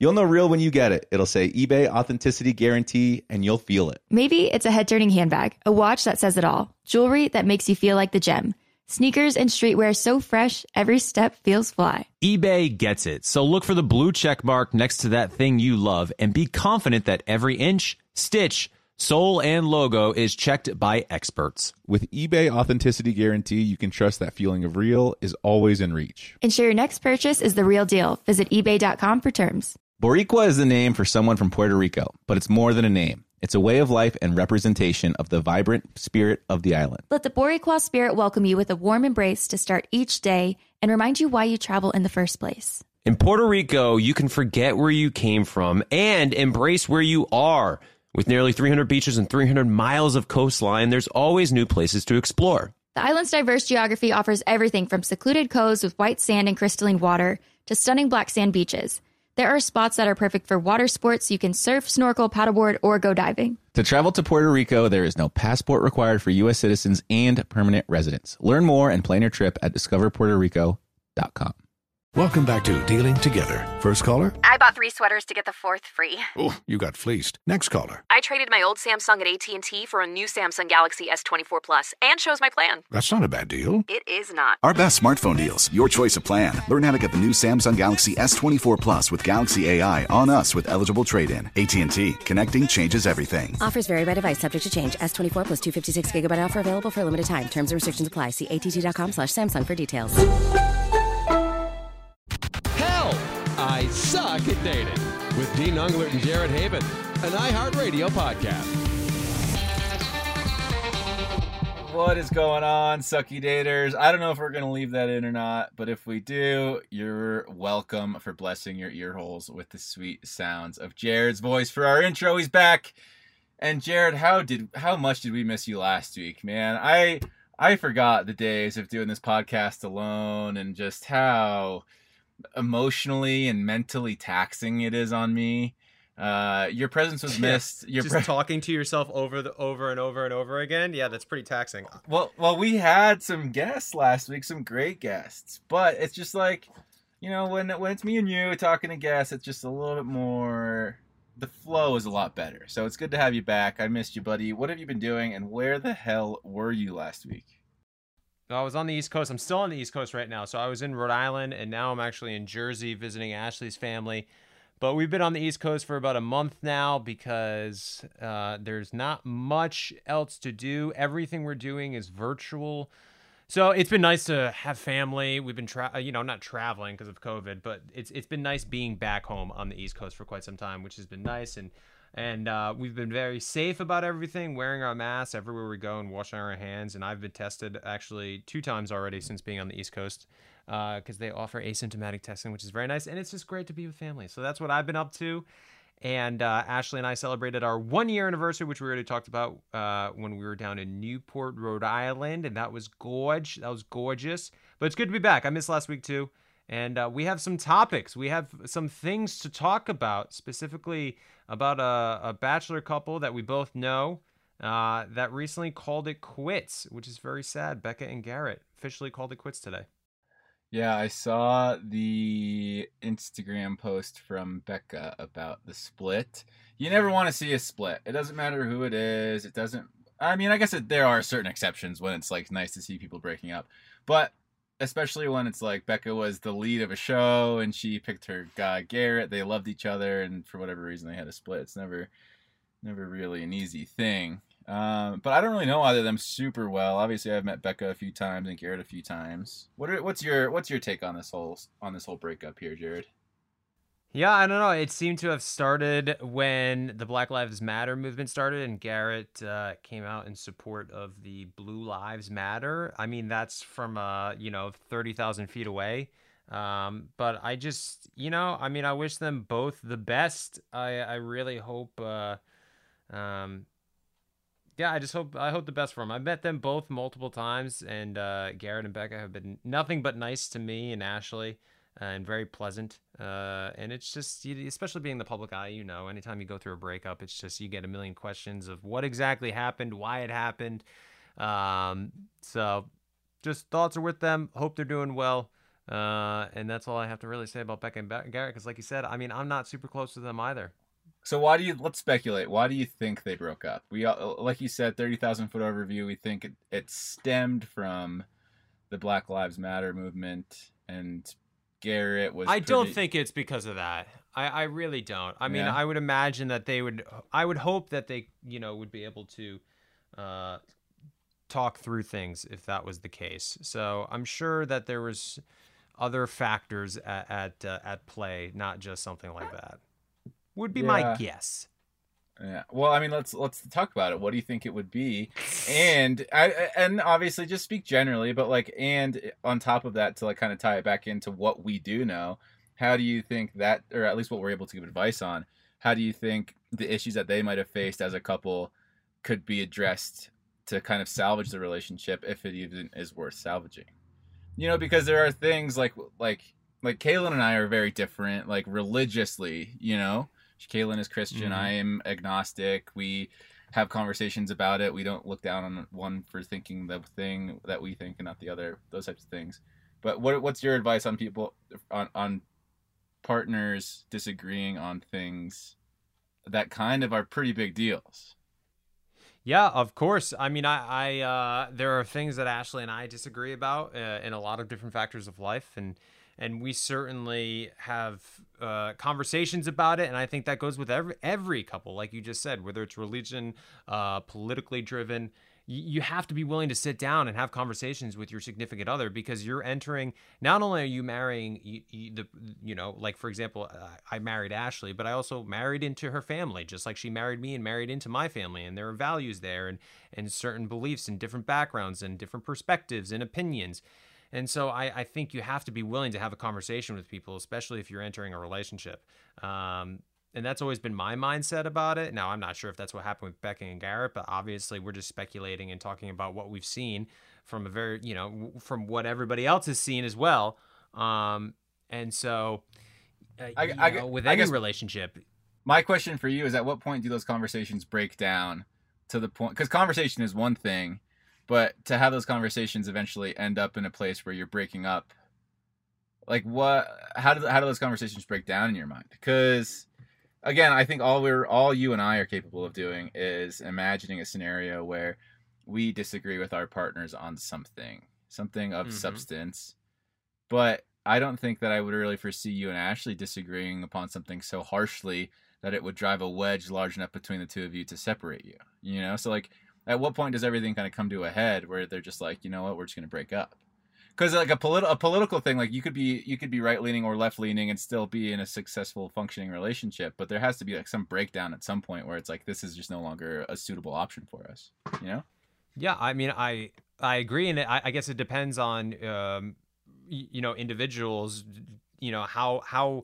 You'll know real when you get it. It'll say eBay Authenticity Guarantee, and you'll feel it. Maybe it's a head-turning handbag, a watch that says it all, jewelry that makes you feel like the gem, sneakers and streetwear so fresh, every step feels fly. eBay gets it. So look for the blue check mark next to that thing you love and be confident that every inch, stitch, sole, and logo is checked by experts. With eBay Authenticity Guarantee, you can trust that feeling of real is always in reach. Ensure your next purchase is the real deal. Visit ebay.com for terms. Boricua is the name for someone from Puerto Rico, but it's more than a name. It's a way of life and representation of the vibrant spirit of the island. Let the Boricua spirit welcome you with a warm embrace to start each day and remind you why you travel in the first place. In Puerto Rico, you can forget where you came from and embrace where you are. With nearly 300 beaches and 300 miles of coastline, there's always new places to explore. The island's diverse geography offers everything from secluded coves with white sand and crystalline water to stunning black sand beaches. There are spots that are perfect for water sports. You can surf, snorkel, paddleboard, or go diving. To travel to Puerto Rico, there is no passport required for U.S. citizens and permanent residents. Learn more and plan your trip at discoverpuertorico.com. Welcome back to Dealing Together. First caller? I bought 3 sweaters to get the 4th free. Oh, you got fleeced. Next caller? I traded my old Samsung at AT&T for a new Samsung Galaxy S24 Plus and chose my plan. That's not a bad deal. It is not. Our best smartphone deals. Your choice of plan. Learn how to get the new Samsung Galaxy S24 Plus with Galaxy AI on us with eligible trade-in. AT&T. Connecting changes everything. Offers vary by device. Subject to change. S24 plus 256 gigabyte offer available for a limited time. Terms and restrictions apply. See att.com/Samsung for details. Hell, I Suck at Dating with Dean Unglert and Jared Haven, an iHeartRadio podcast. What is going on, sucky daters? I don't know if we're going to leave that in or not, but if we do, you're welcome for blessing your ear holes with the sweet sounds of Jared's voice for our intro. He's back. And Jared, how much did we miss you last week, man? I forgot the days of doing this podcast alone and just how emotionally and mentally taxing it is on me. Your presence was missed. Just talking to yourself over and over again. Yeah, that's pretty taxing. Well, we had some guests last week, some great guests, but it's just like, you know, when it's me and you talking to guests, it's just a little bit more. The flow is a lot better. So it's good to have you back. I missed you, buddy. What have you been doing, and where the hell were you last week? I was on the East Coast. I'm still on the East Coast right now. So I was in Rhode Island, and now I'm actually in Jersey visiting Ashley's family. But we've been on the East Coast for about a month now because there's not much else to do. Everything we're doing is virtual. So it's been nice to have family. We've been, not traveling because of COVID, but it's been nice being back home on the East Coast for quite some time, which has been nice. And we've been very safe about everything, wearing our masks everywhere we go and washing our hands. And I've been tested actually 2 times already since being on the East Coast because they offer asymptomatic testing, which is very nice. And it's just great to be with family. So that's what I've been up to. And Ashley and I celebrated our 1-year anniversary, which we already talked about when we were down in Newport, Rhode Island. And that was gorgeous. But it's good to be back. I missed last week too. And we have some topics. We have some things to talk about, specifically about a bachelor couple that we both know that recently called it quits, which is very sad. Becca and Garrett officially called it quits today. Yeah, I saw the Instagram post from Becca about the split. You never want to see a split. It doesn't matter who it is. It doesn't. I mean, I guess there are certain exceptions when it's like nice to see people breaking up, but especially when it's like Becca was the lead of a show and she picked her guy Garrett. They loved each other, and for whatever reason they had a split. It's never really an easy thing. But I don't really know either of them super well. Obviously, I've met Becca a few times and Garrett a few times. What's your take on this whole breakup here, Jared? Yeah, I don't know. It seemed to have started when the Black Lives Matter movement started, and Garrett came out in support of the Blue Lives Matter. I mean, that's from 30,000 feet away. But I just, I wish them both the best. I really hope. I hope the best for them. I've met them both multiple times, and Garrett and Becca have been nothing but nice to me and Ashley, and very pleasant. And it's just, especially being the public eye, anytime you go through a breakup, it's just you get a million questions of what exactly happened, why it happened. So just thoughts are with them. Hope they're doing well. And that's all I have to really say about Becca and Garrett, because like you said, I mean, I'm not super close to them either. So let's speculate. Why do you think they broke up? We, like you said, 30,000 foot overview. We think it stemmed from the Black Lives Matter movement, and Garrett was. I don't think it's because of that. I really don't. I mean, I would imagine that I would hope that they, would be able to talk through things if that was the case. So I'm sure that there was other factors at play, not just something like that. Would be my guess. Yeah. Well, I mean, let's talk about it. What do you think it would be? And obviously just speak generally, but and on top of that, to kind of tie it back into what we do know, how do you think that, or at least what we're able to give advice on, how do you think the issues that they might have faced as a couple could be addressed to kind of salvage the relationship, if it even is worth salvaging? Because there are things like Kaylin and I are very different, religiously, Kaylin is Christian. Mm-hmm. I am agnostic. We have conversations about it. We don't look down on one for thinking the thing that we think and not the other, those types of things. But what's your advice on people, on partners disagreeing on things that kind of are pretty big deals? Yeah, of course. I mean, I there are things that Ashley and I disagree about in a lot of different factors of life, and we certainly have conversations about it. And I think that goes with every couple, like you just said, whether it's religion, politically driven. You have to be willing to sit down and have conversations with your significant other, because you're entering, not only are you marrying, like, for example, I married Ashley, but I also married into her family, just like she married me and married into my family. And there are values there and certain beliefs and different backgrounds and different perspectives and opinions. And so I think you have to be willing to have a conversation with people, especially if you're entering a relationship. And that's always been my mindset about it. Now, I'm not sure if that's what happened with Becca and Garrett, but obviously we're just speculating and talking about what we've seen from from what everybody else has seen as well. And so with any relationship. My question for you is, at what point do those conversations break down to the point? Because conversation is one thing, but to have those conversations eventually end up in a place where you're breaking up, how do those conversations break down in your mind? Because again, I think all you and I are capable of doing is imagining a scenario where we disagree with our partners on something of substance. But I don't think that I would really foresee you and Ashley disagreeing upon something so harshly that it would drive a wedge large enough between the two of you to separate you. So at what point does everything kind of come to a head where they're just like, you know what, we're just going to break up? Because a political thing, you could be right leaning or left leaning and still be in a successful functioning relationship, but there has to be some breakdown at some point where it's this is just no longer a suitable option for us. Yeah, I mean, I agree, and I guess it depends on individuals. How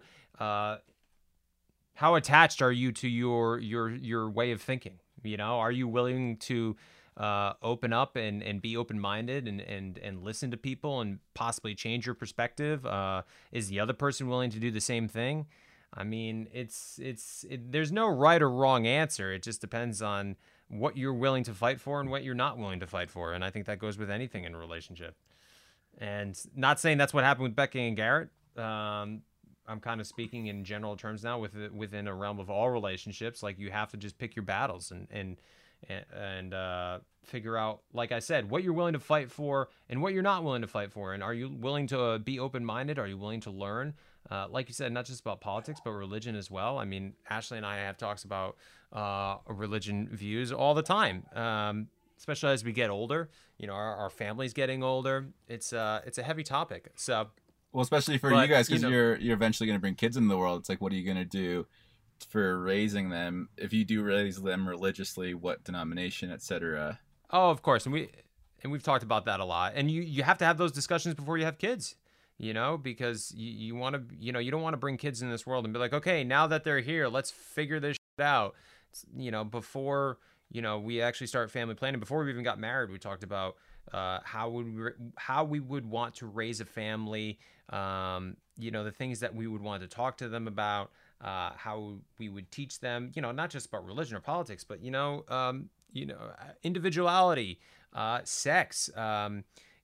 attached are you to your way of thinking? Are you willing to open up and be open-minded and listen to people and possibly change your perspective? Is the other person willing to do the same thing? I mean, there's no right or wrong answer. It just depends on what you're willing to fight for and what you're not willing to fight for. And I think that goes with anything in a relationship. And not saying that's what happened with Becca and Garrett. I'm kind of speaking in general terms now within a realm of all relationships. You have to just pick your battles and figure out, like I said, what you're willing to fight for and what you're not willing to fight for. And are you willing to be open-minded? Are you willing to learn? Like you said, not just about politics, but religion as well. I mean, Ashley and I have talks about religion views all the time, especially as we get older. Our family's getting older. It's a heavy topic. So, well, especially for you guys, because you're eventually going to bring kids into the world. It's what are you going to do for raising them? If you do raise them religiously, what denomination, etc.? Oh, of course, and we've talked about that a lot. And you have to have those discussions before you have kids. Because you want to, you don't want to bring kids in this world and be like, okay, now that they're here, let's figure this shit out. Before we actually start family planning, before we even got married, we talked about how we would want to raise a family. The things that we would want to talk to them about. How we would teach them, not just about religion or politics, but individuality, sex,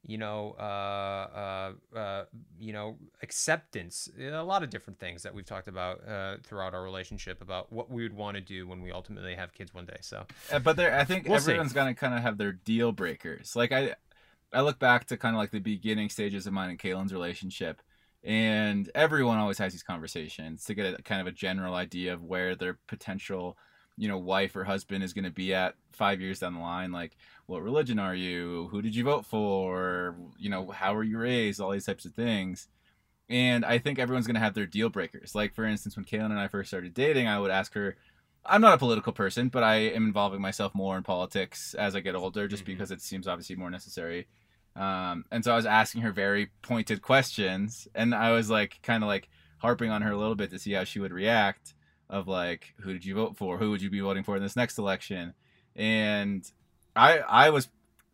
acceptance, a lot of different things that we've talked about throughout our relationship about what we would want to do when we ultimately have kids one day. So, but I think we'll everyone's see. gonna kind of have their deal breakers. Like I look back to kind of like the beginning stages of mine and Kaylin's relationship, and everyone always has these conversations to get a kind of a general idea of where their potential, wife or husband is going to be at 5 years down the line. Like, what religion are you? Who did you vote for? How were you raised? All these types of things. And I think everyone's going to have their deal breakers. Like, for instance, when Kaylin and I first started dating, I would ask her, I'm not a political person, but I am involving myself more in politics as I get older, just because it seems obviously more necessary. And so I was asking her very pointed questions, and I was like, kind of like harping on her a little bit to see how she would react. Of like, who did you vote for? Who would you be voting for in this next election? And I was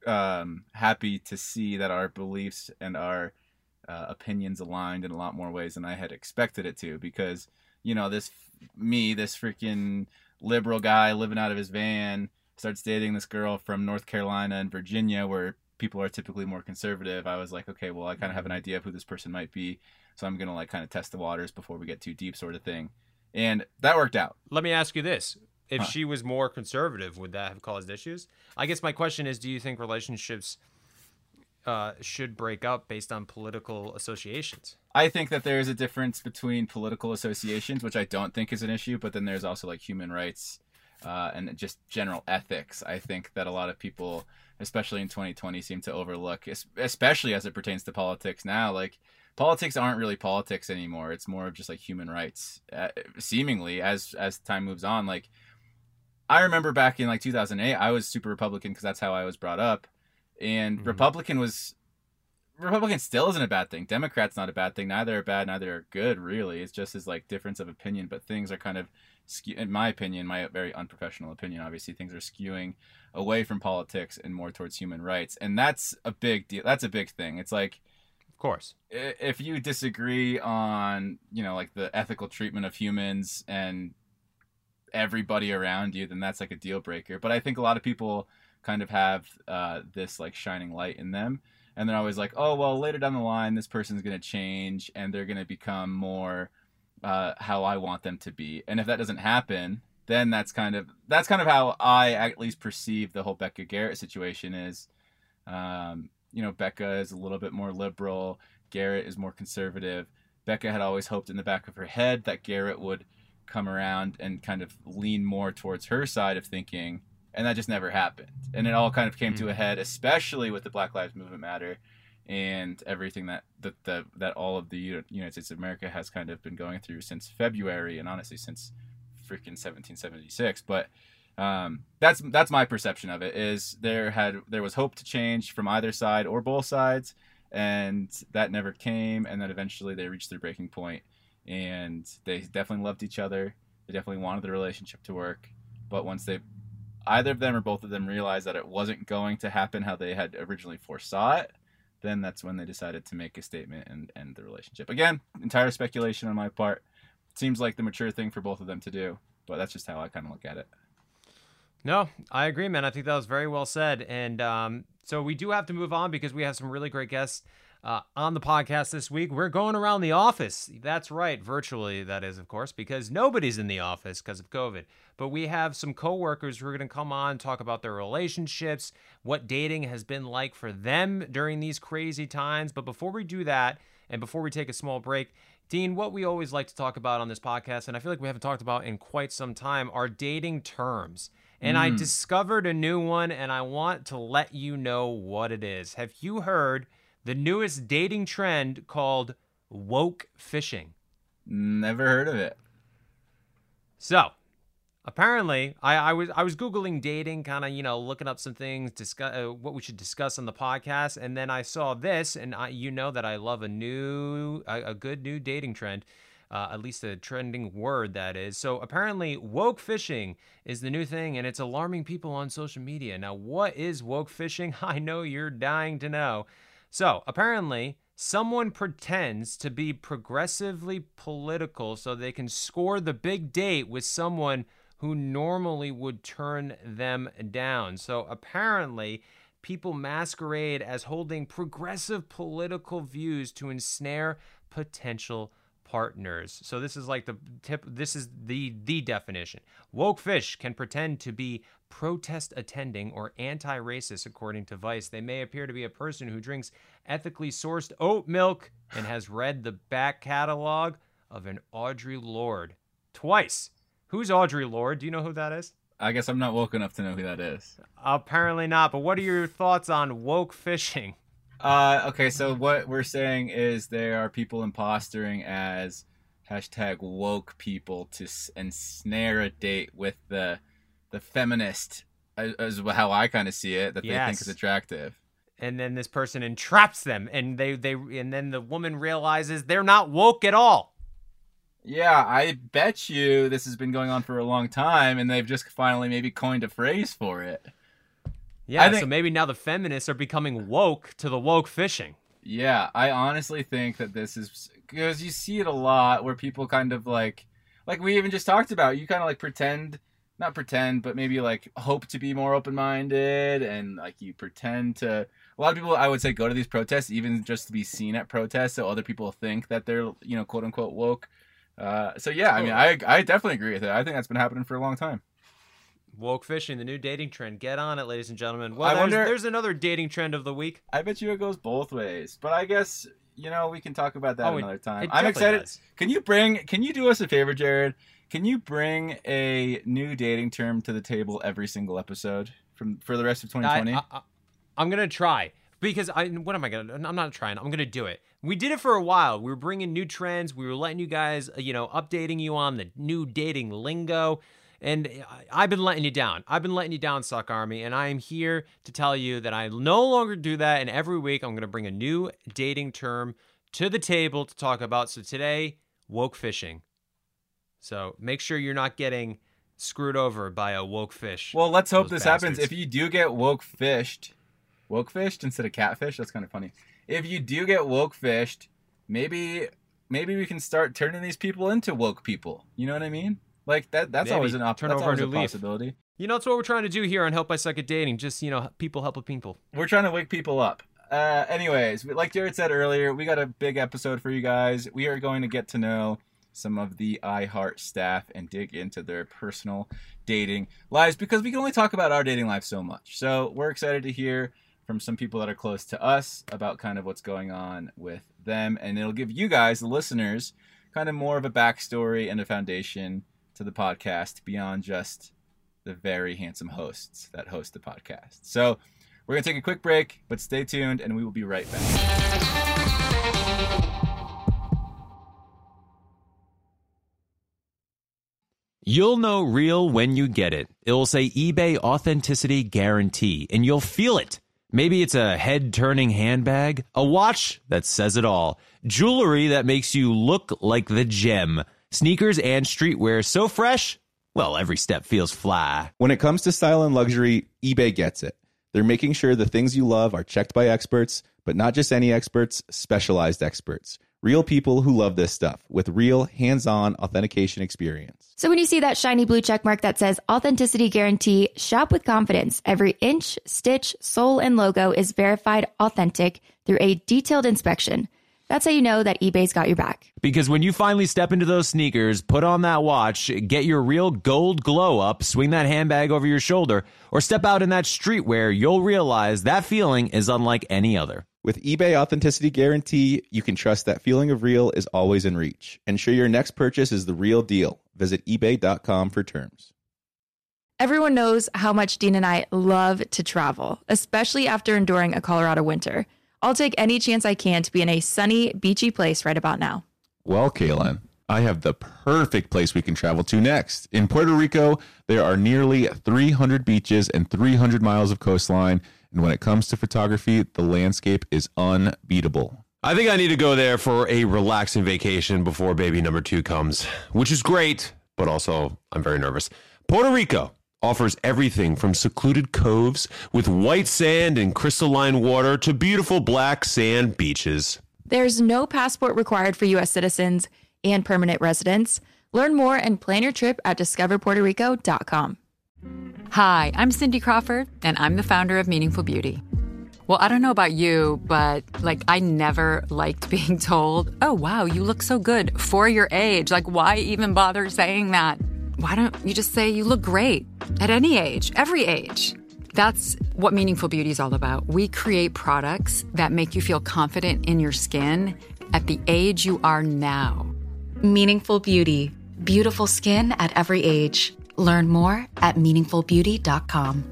happy to see that our beliefs and our opinions aligned in a lot more ways than I had expected it to, because this freaking liberal guy living out of his van starts dating this girl from North Carolina and Virginia, where people are typically more conservative. I was like, okay, well, I kind of have an idea of who this person might be, so I'm gonna like kind of test the waters before we get too deep, sort of thing. And that worked out. Let me ask you this. If she was more conservative, would that have caused issues? I guess my question is, do you think relationships should break up based on political associations? I think that there is a difference between political associations, which I don't think is an issue, but then there's also like human rights and just general ethics. I think that a lot of people, especially in 2020, seem to overlook, especially as it pertains to politics now. Like, politics aren't really politics anymore. It's more of just like human rights, seemingly as time moves on. Like, I remember back in like 2008, I was super Republican because that's how I was brought up. And Republican still isn't a bad thing. Democrat's not a bad thing. Neither are bad, neither are good, really. It's just as like difference of opinion, but things are kind of in my opinion, my very unprofessional opinion, obviously, things are skewing away from politics and more towards human rights. And that's a big deal. That's a big thing. It's like, of course, if you disagree on, like the ethical treatment of humans and everybody around you, then that's like a deal breaker. But I think a lot of people kind of have this like shining light in them, and they're always like, oh, well, later down the line, this person's going to change and they're going to become more how I want them to be. And if that doesn't happen, then that's kind of how I at least perceive the whole Becca Garrett situation is. Becca is a little bit more liberal. Garrett is more conservative. Becca had always hoped in the back of her head that Garrett would come around and kind of lean more towards her side of thinking, and that just never happened. And it all kind of came to a head, especially with the Black Lives Movement matter and everything that all of the United States of America has kind of been going through since February, and honestly since freaking 1776. But that's my perception of it. Is there was hope to change from either side or both sides, and that never came. And then eventually they reached their breaking point, and they definitely loved each other. They definitely wanted the relationship to work. But once either of them or both of them realized that it wasn't going to happen how they had originally foresaw it, then that's when they decided to make a statement and end the relationship. Again, entire speculation on my part. It seems like the mature thing for both of them to do, but that's just how I kind of look at it. No, I agree, man. I think that was very well said. And so we do have to move on because we have some really great guests on the podcast this week. We're going around the office. That's right. Virtually, that is, of course, because nobody's in the office because of COVID. But we have some coworkers who are going to come on, talk about their relationships, what dating has been like for them during these crazy times. But before we do that, and before we take a small break, Dean, what we always like to talk about on this podcast, and I feel like we haven't talked about in quite some time, are dating terms. And I discovered a new one, and I want to let you know what it is. Have you heard the newest dating trend called woke fishing? Never heard of it. So, apparently, I was Googling dating, kind of, looking up some things, what we should discuss on the podcast, and then I saw this, and that I love a good new dating trend. At least a trending word, that is. So apparently woke fishing is the new thing, and it's alarming people on social media. Now, what is woke fishing? I know you're dying to know. So apparently someone pretends to be progressively political so they can score the big date with someone who normally would turn them down. So apparently people masquerade as holding progressive political views to ensnare potential partners. So this is like the tip. This is the definition. Woke fish can pretend to be protest attending or anti-racist, according to Vice. They may appear to be a person who drinks ethically sourced oat milk and has read the back catalog of an Audre Lorde twice. Who's Audre Lorde? Do you know who that is? I guess I'm not woke enough to know who that is. Apparently not. But what are your thoughts on woke fishing? Okay, so what we're saying is there are people impostering as #woke people to ensnare a date with the feminist, as how I kind of see it, that they think is attractive. And then this person entraps them, and and then the woman realizes they're not woke at all. Yeah, I bet you this has been going on for a long time, and they've just finally maybe coined a phrase for it. Yeah, so maybe now the feminists are becoming woke to the woke fishing. Yeah, I honestly think that this is because you see it a lot where people kind of like we even just talked about, you kind of like not pretend, but maybe like hope to be more open-minded, and like you pretend to. A lot of people, I would say, go to these protests even just to be seen at protests, so other people think that they're, quote unquote woke. So yeah, I mean, I definitely agree with it. I think that's been happening for a long time. Woke fishing, the new dating trend. Get on it, ladies and gentlemen. Well, there's another dating trend of the week. I bet you it goes both ways, but I guess we can talk about that another time. I'm excited. Does. Can you do us a favor, Jared? Can you bring a new dating term to the table every single episode for the rest of 2020? I'm gonna try, because I'm not trying. I'm gonna do it. We did it for a while. We were bringing new trends. We were letting you guys, updating you on the new dating lingo. And I've been letting you down. Suck Army. And I am here to tell you that I no longer do that. And every week I'm going to bring a new dating term to the table to talk about. So today, woke fishing. So make sure you're not getting screwed over by a woke fish. Well, let's hope this happens. If you do get woke fished instead of catfish, that's kind of funny. If you do get woke fished, maybe we can start turning these people into woke people. You know what I mean? Like that's maybe. Always an option. That's always a possibility. That's what we're trying to do here on Help I Suck at Dating. Just, people helping people. We're trying to wake people up. Anyways, like Jared said earlier, we got a big episode for you guys. We are going to get to know some of the iHeart staff and dig into their personal dating lives, because we can only talk about our dating life so much. So we're excited to hear from some people that are close to us about kind of what's going on with them. And it'll give you guys, the listeners, kind of more of a backstory and a foundation to the podcast beyond just the very handsome hosts that host the podcast. So we're going to take a quick break, but stay tuned and we will be right back. You'll know real when you get it. It will say eBay Authenticity Guarantee, and you'll feel it. Maybe it's a head-turning handbag, a watch that says it all, jewelry that makes you look like the gem, sneakers and streetwear so fresh, well, every step feels fly. When it comes to style and luxury, eBay gets it. They're making sure the things you love are checked by experts, but not just any experts, specialized experts. Real people who love this stuff with real hands-on authentication experience. So when you see that shiny blue check mark that says Authenticity Guarantee, shop with confidence. Every inch, stitch, sole, and logo is verified authentic through a detailed inspection. That's how you know that eBay's got your back. Because when you finally step into those sneakers, put on that watch, get your real gold glow up, swing that handbag over your shoulder, or step out in that streetwear, you'll realize that feeling is unlike any other. With eBay Authenticity Guarantee, you can trust that feeling of real is always in reach. Ensure your next purchase is the real deal. Visit ebay.com for terms. Everyone knows how much Dean and I love to travel, especially after enduring a Colorado winter. I'll take any chance I can to be in a sunny, beachy place right about now. Well, Kaylin, I have the perfect place we can travel to next. In Puerto Rico, there are nearly 300 beaches and 300 miles of coastline. And when it comes to photography, the landscape is unbeatable. I think I need to go there for a relaxing vacation before baby number 2 comes, which is great, but also I'm very nervous. Puerto Rico offers everything from secluded coves with white sand and crystalline water to beautiful black sand beaches. There's no passport required for U.S. citizens and permanent residents. Learn more and plan your trip at discoverpuertorico.com. Hi, I'm Cindy Crawford, and I'm the founder of Meaningful Beauty. Well, I don't know about you, but like I never liked being told, oh, wow, you look so good for your age. Like, why even bother saying that? Why don't you just say you look great at any age, every age? That's what Meaningful Beauty is all about. We create products that make you feel confident in your skin at the age you are now. Meaningful Beauty. Beautiful skin at every age. Learn more at meaningfulbeauty.com.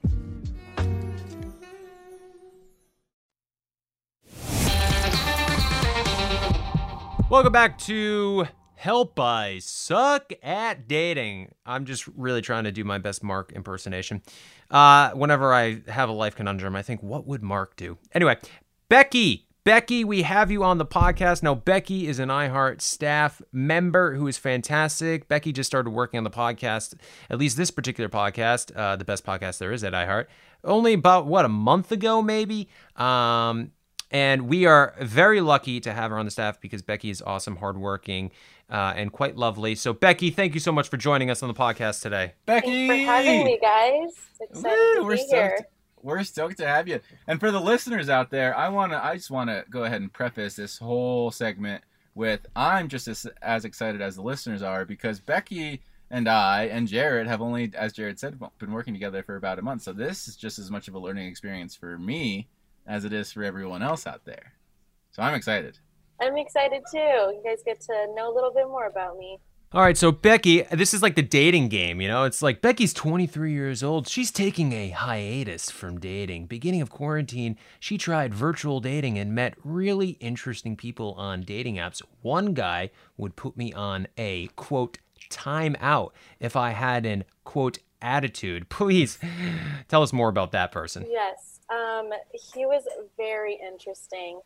Welcome back to Help I Suck at Dating. I'm just really trying to do my best Mark impersonation. Whenever I have a life conundrum, I think, what would Mark do? Anyway, Becky, we have you on the podcast. Now, Becky is an iHeart staff member who is fantastic. Becky just started working on the podcast, at least this particular podcast, the best podcast there is at iHeart, only about, a month ago, maybe? And we are very lucky to have her on the staff because Becky is awesome, hardworking, and quite lovely. So, Becky, thank you so much for joining us on the podcast today. Becky! Thanks for having me, guys. Excited to be here. We're stoked to have you. And for the listeners out there, I just want to go ahead and preface this whole segment with I'm just as excited as the listeners are because Becky and I and Jared have only, as Jared said, been working together for about a month. So this is just as much of a learning experience for me as it is for everyone else out there. So I'm excited. I'm excited too. You guys get to know a little bit more about me. All right, so Becky, this is like the dating game, you know? It's like Becky's 23 years old. She's taking a hiatus from dating. Beginning of quarantine, she tried virtual dating and met really interesting people on dating apps. One guy would put me on a, quote, timeout if I had an, quote, attitude. Please tell us more about that person. Yes. He was very interesting.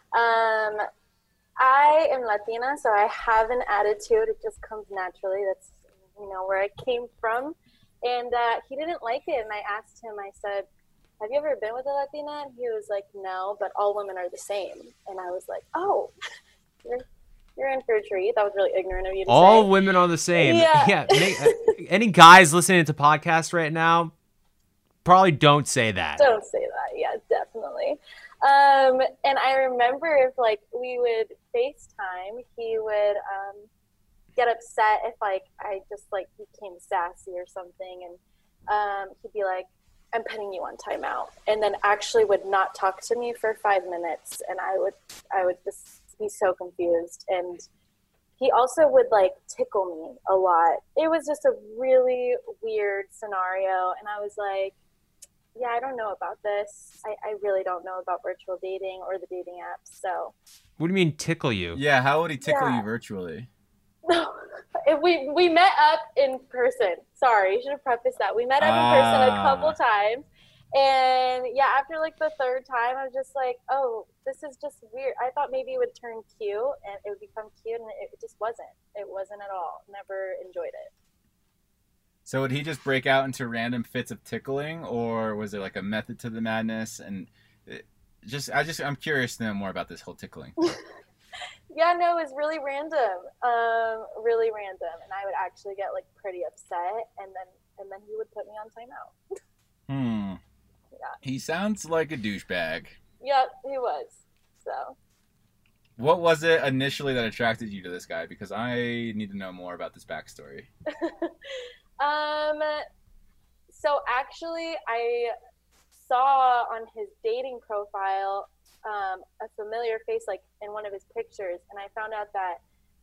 I am Latina, so I have an attitude. It just comes naturally. That's, where I came from. And he didn't like it. And I asked him, I said, have you ever been with a Latina? And he was like, no, but all women are the same. And I was like, oh, you're in for a treat. That was really ignorant of you to say. All women are the same. Yeah. Any guys listening to podcasts right now, probably don't say that. Don't say that. Yeah, definitely. And I remember if we would FaceTime, he would get upset if I just became sassy or something, and he'd be like, "I'm putting you on timeout," and then actually would not talk to me for 5 minutes, and I would just be so confused. And he also would tickle me a lot. It was just a really weird scenario, and I was like, yeah, I don't know about this. I really don't know about virtual dating or the dating apps. So, what do you mean tickle you? Yeah, how would he tickle you virtually? No, we met up in person. Sorry, you should have prefaced that. We met up in person a couple times, and yeah, after the third time, I was just like, oh, this is just weird. I thought maybe it would turn cute and it would become cute, and it just wasn't. It wasn't at all. Never enjoyed it. So would he just break out into random fits of tickling, or was there a method to the madness? And I'm curious to know more about this whole tickling. Yeah, no, it was really random, and I would actually get pretty upset, and then he would put me on timeout. Yeah. He sounds like a douchebag. Yep, he was. So. What was it initially that attracted you to this guy? Because I need to know more about this backstory. So actually I saw on his dating profile, a familiar face, in one of his pictures. And I found out that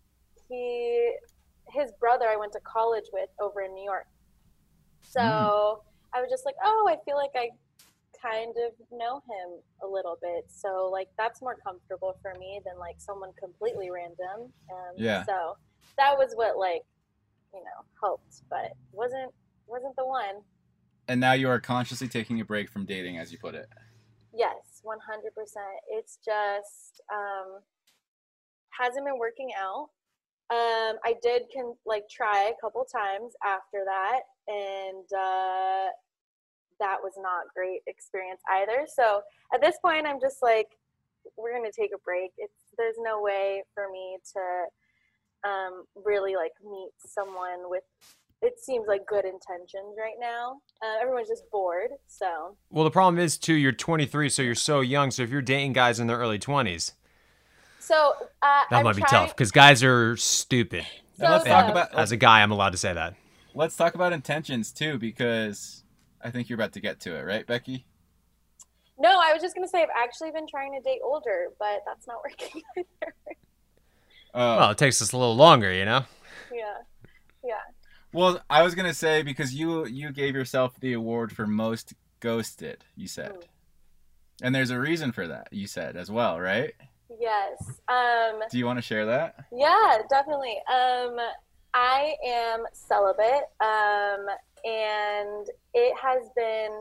his brother, I went to college with over in New York. So I was just like, oh, I feel like I kind of know him a little bit. So that's more comfortable for me than someone completely random. Yeah. So that was what helped, but wasn't the one. And now you are consciously taking a break from dating, as you put it. Yes, 100%. It's just hasn't been working out. I did try a couple times after that, and that was not a great experience either. So at this point, I'm just we're gonna take a break. There's no way for me to really meet someone with it seems like good intentions right now. Everyone's just bored, so. Well, the problem is, too, you're 23, so you're so young. So if you're dating guys in their early 20s, so that might be tough because guys are stupid. Now let's talk about. As a guy, I'm allowed to say that. Let's talk about intentions too, because I think you're about to get to it, right, Becky? No, I was just gonna say I've actually been trying to date older, but that's not working either. Well, it takes us a little longer, you know. Yeah. Well, I was gonna say because you gave yourself the award for most ghosted. You said, and there's a reason for that. You said as well, right? Yes. Do you want to share that? Yeah, definitely. I am celibate, and it has been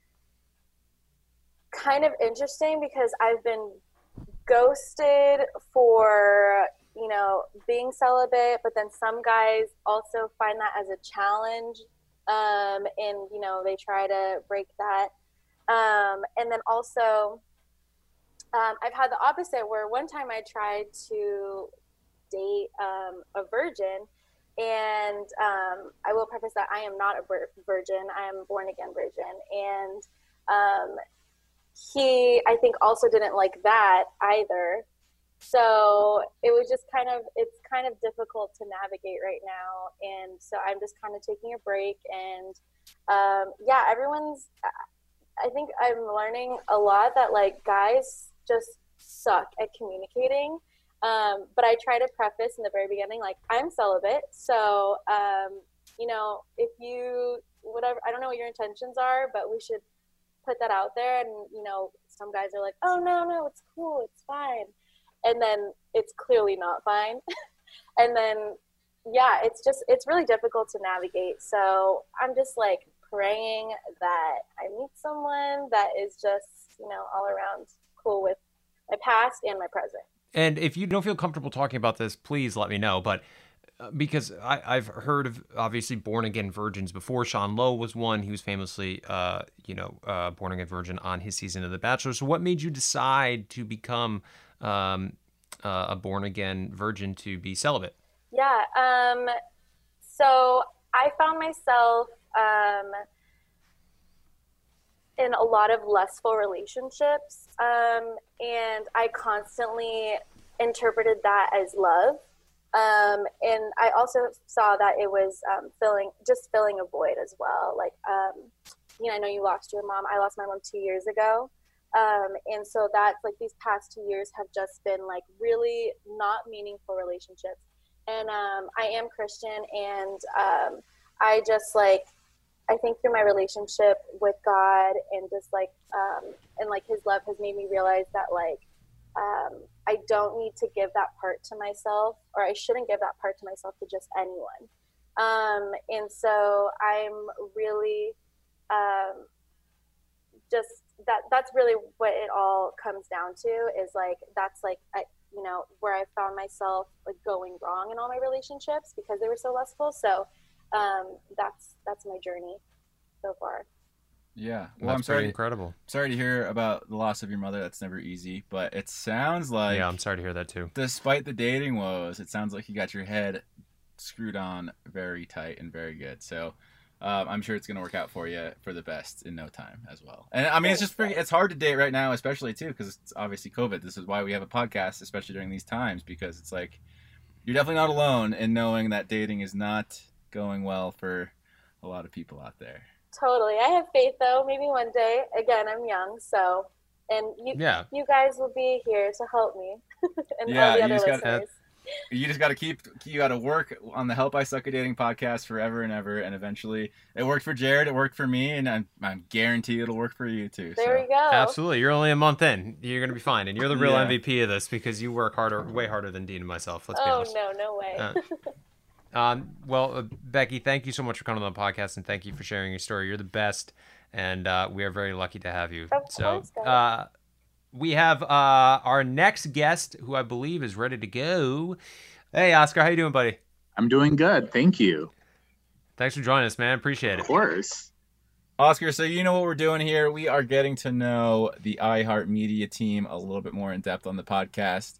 kind of interesting because I've been ghosted for, you know, being celibate, but then some guys also find that as a challenge, and, you know, they try to break that. And then also, I've had the opposite where one time I tried to date a virgin, and I will preface that I am not a virgin. I am a born-again virgin. And he, I think, also didn't like that either. So it was just it's kind of difficult to navigate right now. And so I'm just kind of taking a break. And yeah, I think I'm learning a lot that, like, guys just suck at communicating. But I try to preface in the very beginning, like, I'm celibate. So, you know, if you, whatever, I don't know what your intentions are, but we should put that out there. And, you know, some guys are like, oh, no, it's cool, it's fine. And then it's clearly not fine. And then, yeah, it's really difficult to navigate. So I'm just, like, praying that I meet someone that is just, you know, all around cool with my past and my present. And if you don't feel comfortable talking about this, please let me know. But because I've heard of, obviously, born-again virgins before. Sean Lowe was one. He was famously, born-again virgin on his season of The Bachelor. So what made you decide to become a born-again virgin, to be celibate? Yeah. So I found myself in a lot of lustful relationships, and I constantly interpreted that as love, and I also saw that it was filling a void as well. Like, you know, I know you lost your mom. I lost my mom 2 years ago, and so that's, like, these past 2 years have just been, like, really not meaningful relationships. And I am Christian, and I just, like, I think through my relationship with God and just, like, and, like, his love has made me realize that, like, I don't need to give that part to myself, or I shouldn't give that part to myself to just anyone. And so I'm really that's really what it all comes down to, is, like, that's, like, you know, where I found myself, like, going wrong in all my relationships because they were so lustful. So that's my journey so far. Yeah. Well, That's I'm sorry. Incredible. Sorry to hear about the loss of your mother. That's never easy, but it sounds like, yeah, I'm sorry to hear that too. Despite the dating woes, it sounds like you got your head screwed on very tight and very good. So I'm sure it's going to work out for you for the best in no time as well. And I mean, it's hard to date right now, especially too, because it's obviously COVID. This is why we have a podcast, especially during these times, because it's like, you're definitely not alone in knowing that dating is not going well for a lot of people out there. Totally. I have faith, though. Maybe one day. Again, I'm young, so, and you guys will be here to help me. And all the other listeners. You just got to work on the Help I Suck at Dating podcast forever and ever, and eventually it worked for Jared, it worked for me, and I'm guaranteed it'll work for you too. There we go. Absolutely. You're only a month in. You're going to be fine, and you're the real MVP of this because you work way harder than Dean and myself. Let's be honest. Oh, no way. Well, Becky, thank you so much for coming on the podcast, and thank you for sharing your story. You're the best, and we are very lucky to have you. Of course, guys. We have our next guest, who I believe is ready to go. Hey, Oscar, how you doing, buddy? I'm doing good, thank you. Thanks for joining us, man. Appreciate it. Of course. Oscar, so you know what we're doing here. We are getting to know the iHeartMedia team a little bit more in depth on the podcast.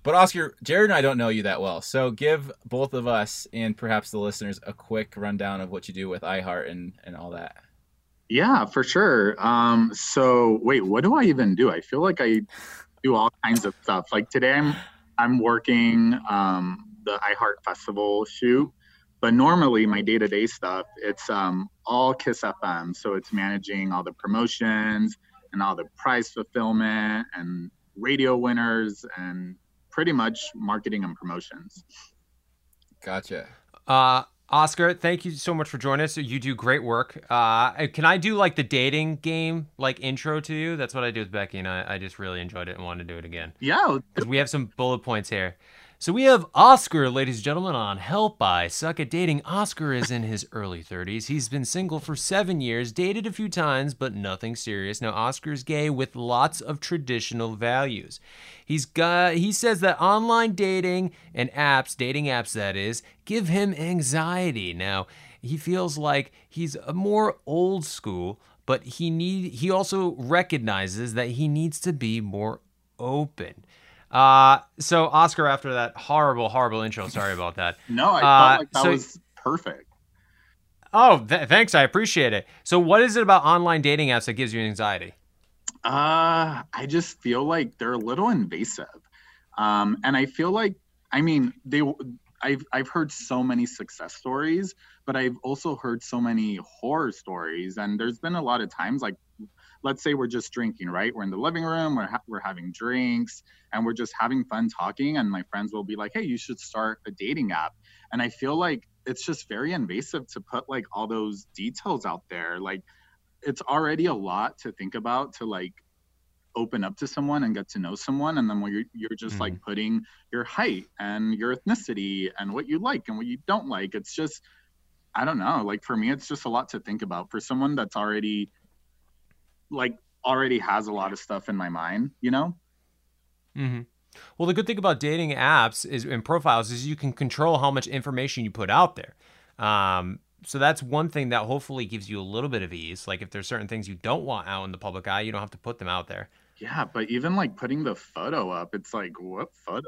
But Oscar, Jared and I don't know you that well, so give both of us and perhaps the listeners a quick rundown of what you do with iHeart and all that. Yeah, for sure. So wait, what do I even do? I feel like I do all kinds of stuff. Like today I'm working the iHeart Festival shoot, but normally my day-to-day stuff, it's all Kiss FM. So it's managing all the promotions and all the prize fulfillment and radio winners and pretty much marketing and promotions. Gotcha. Oscar, thank you so much for joining us. You do great work. Can I do like the dating game, like intro to you? That's what I do with Becky, and I just really enjoyed it and want to do it again. Yeah. Because we have some bullet points here. So we have Oscar, ladies and gentlemen, on Help I Suck at Dating. Oscar is in his early 30s. He's been single for 7 years, dated a few times, but nothing serious. Now, Oscar's gay with lots of traditional values. He says that online dating and dating apps that is, give him anxiety. Now, he feels like he's a more old school, but he also recognizes that he needs to be more open. So Oscar, after that horrible intro, sorry about that. No, I felt like that was perfect. Oh, thanks. I appreciate it. So what is it about online dating apps that gives you anxiety? I just feel like they're a little invasive. And I feel like, I mean, I've heard so many success stories, but I've also heard so many horror stories. And there's been a lot of times, like, let's say we're just drinking, right? We're in the living room, we're having drinks, and we're just having fun talking. And my friends will be like, hey, you should start a dating app. And I feel like it's just very invasive to put like all those details out there. Like, it's already a lot to think about to like open up to someone and get to know someone. And then when you're just like putting your height and your ethnicity and what you like and what you don't like, it's just, I don't know. Like for me, it's just a lot to think about for someone that's already has a lot of stuff in my mind, you know? Mm-hmm. Well, the good thing about dating apps and profiles is you can control how much information you put out there. So that's one thing that hopefully gives you a little bit of ease. Like if there's certain things you don't want out in the public eye, you don't have to put them out there. Yeah, but even like putting the photo up, it's like, what photo?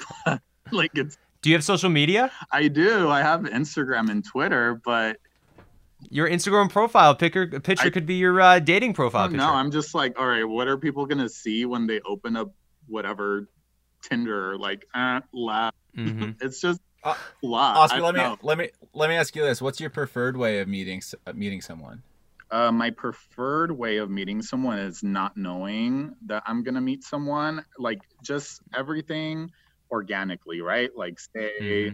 Like it's. Do you have social media? I do. I have Instagram and Twitter, but your Instagram profile picture could be your dating profile picture. No, I'm just like, all right, what are people gonna see when they open up whatever Tinder? Like, laugh. Mm-hmm. It's just a lot. Oscar, let me ask you this: what's your preferred way of meeting someone? My preferred way of meeting someone is not knowing that I'm gonna meet someone. Like, just everything organically, right? Like, say.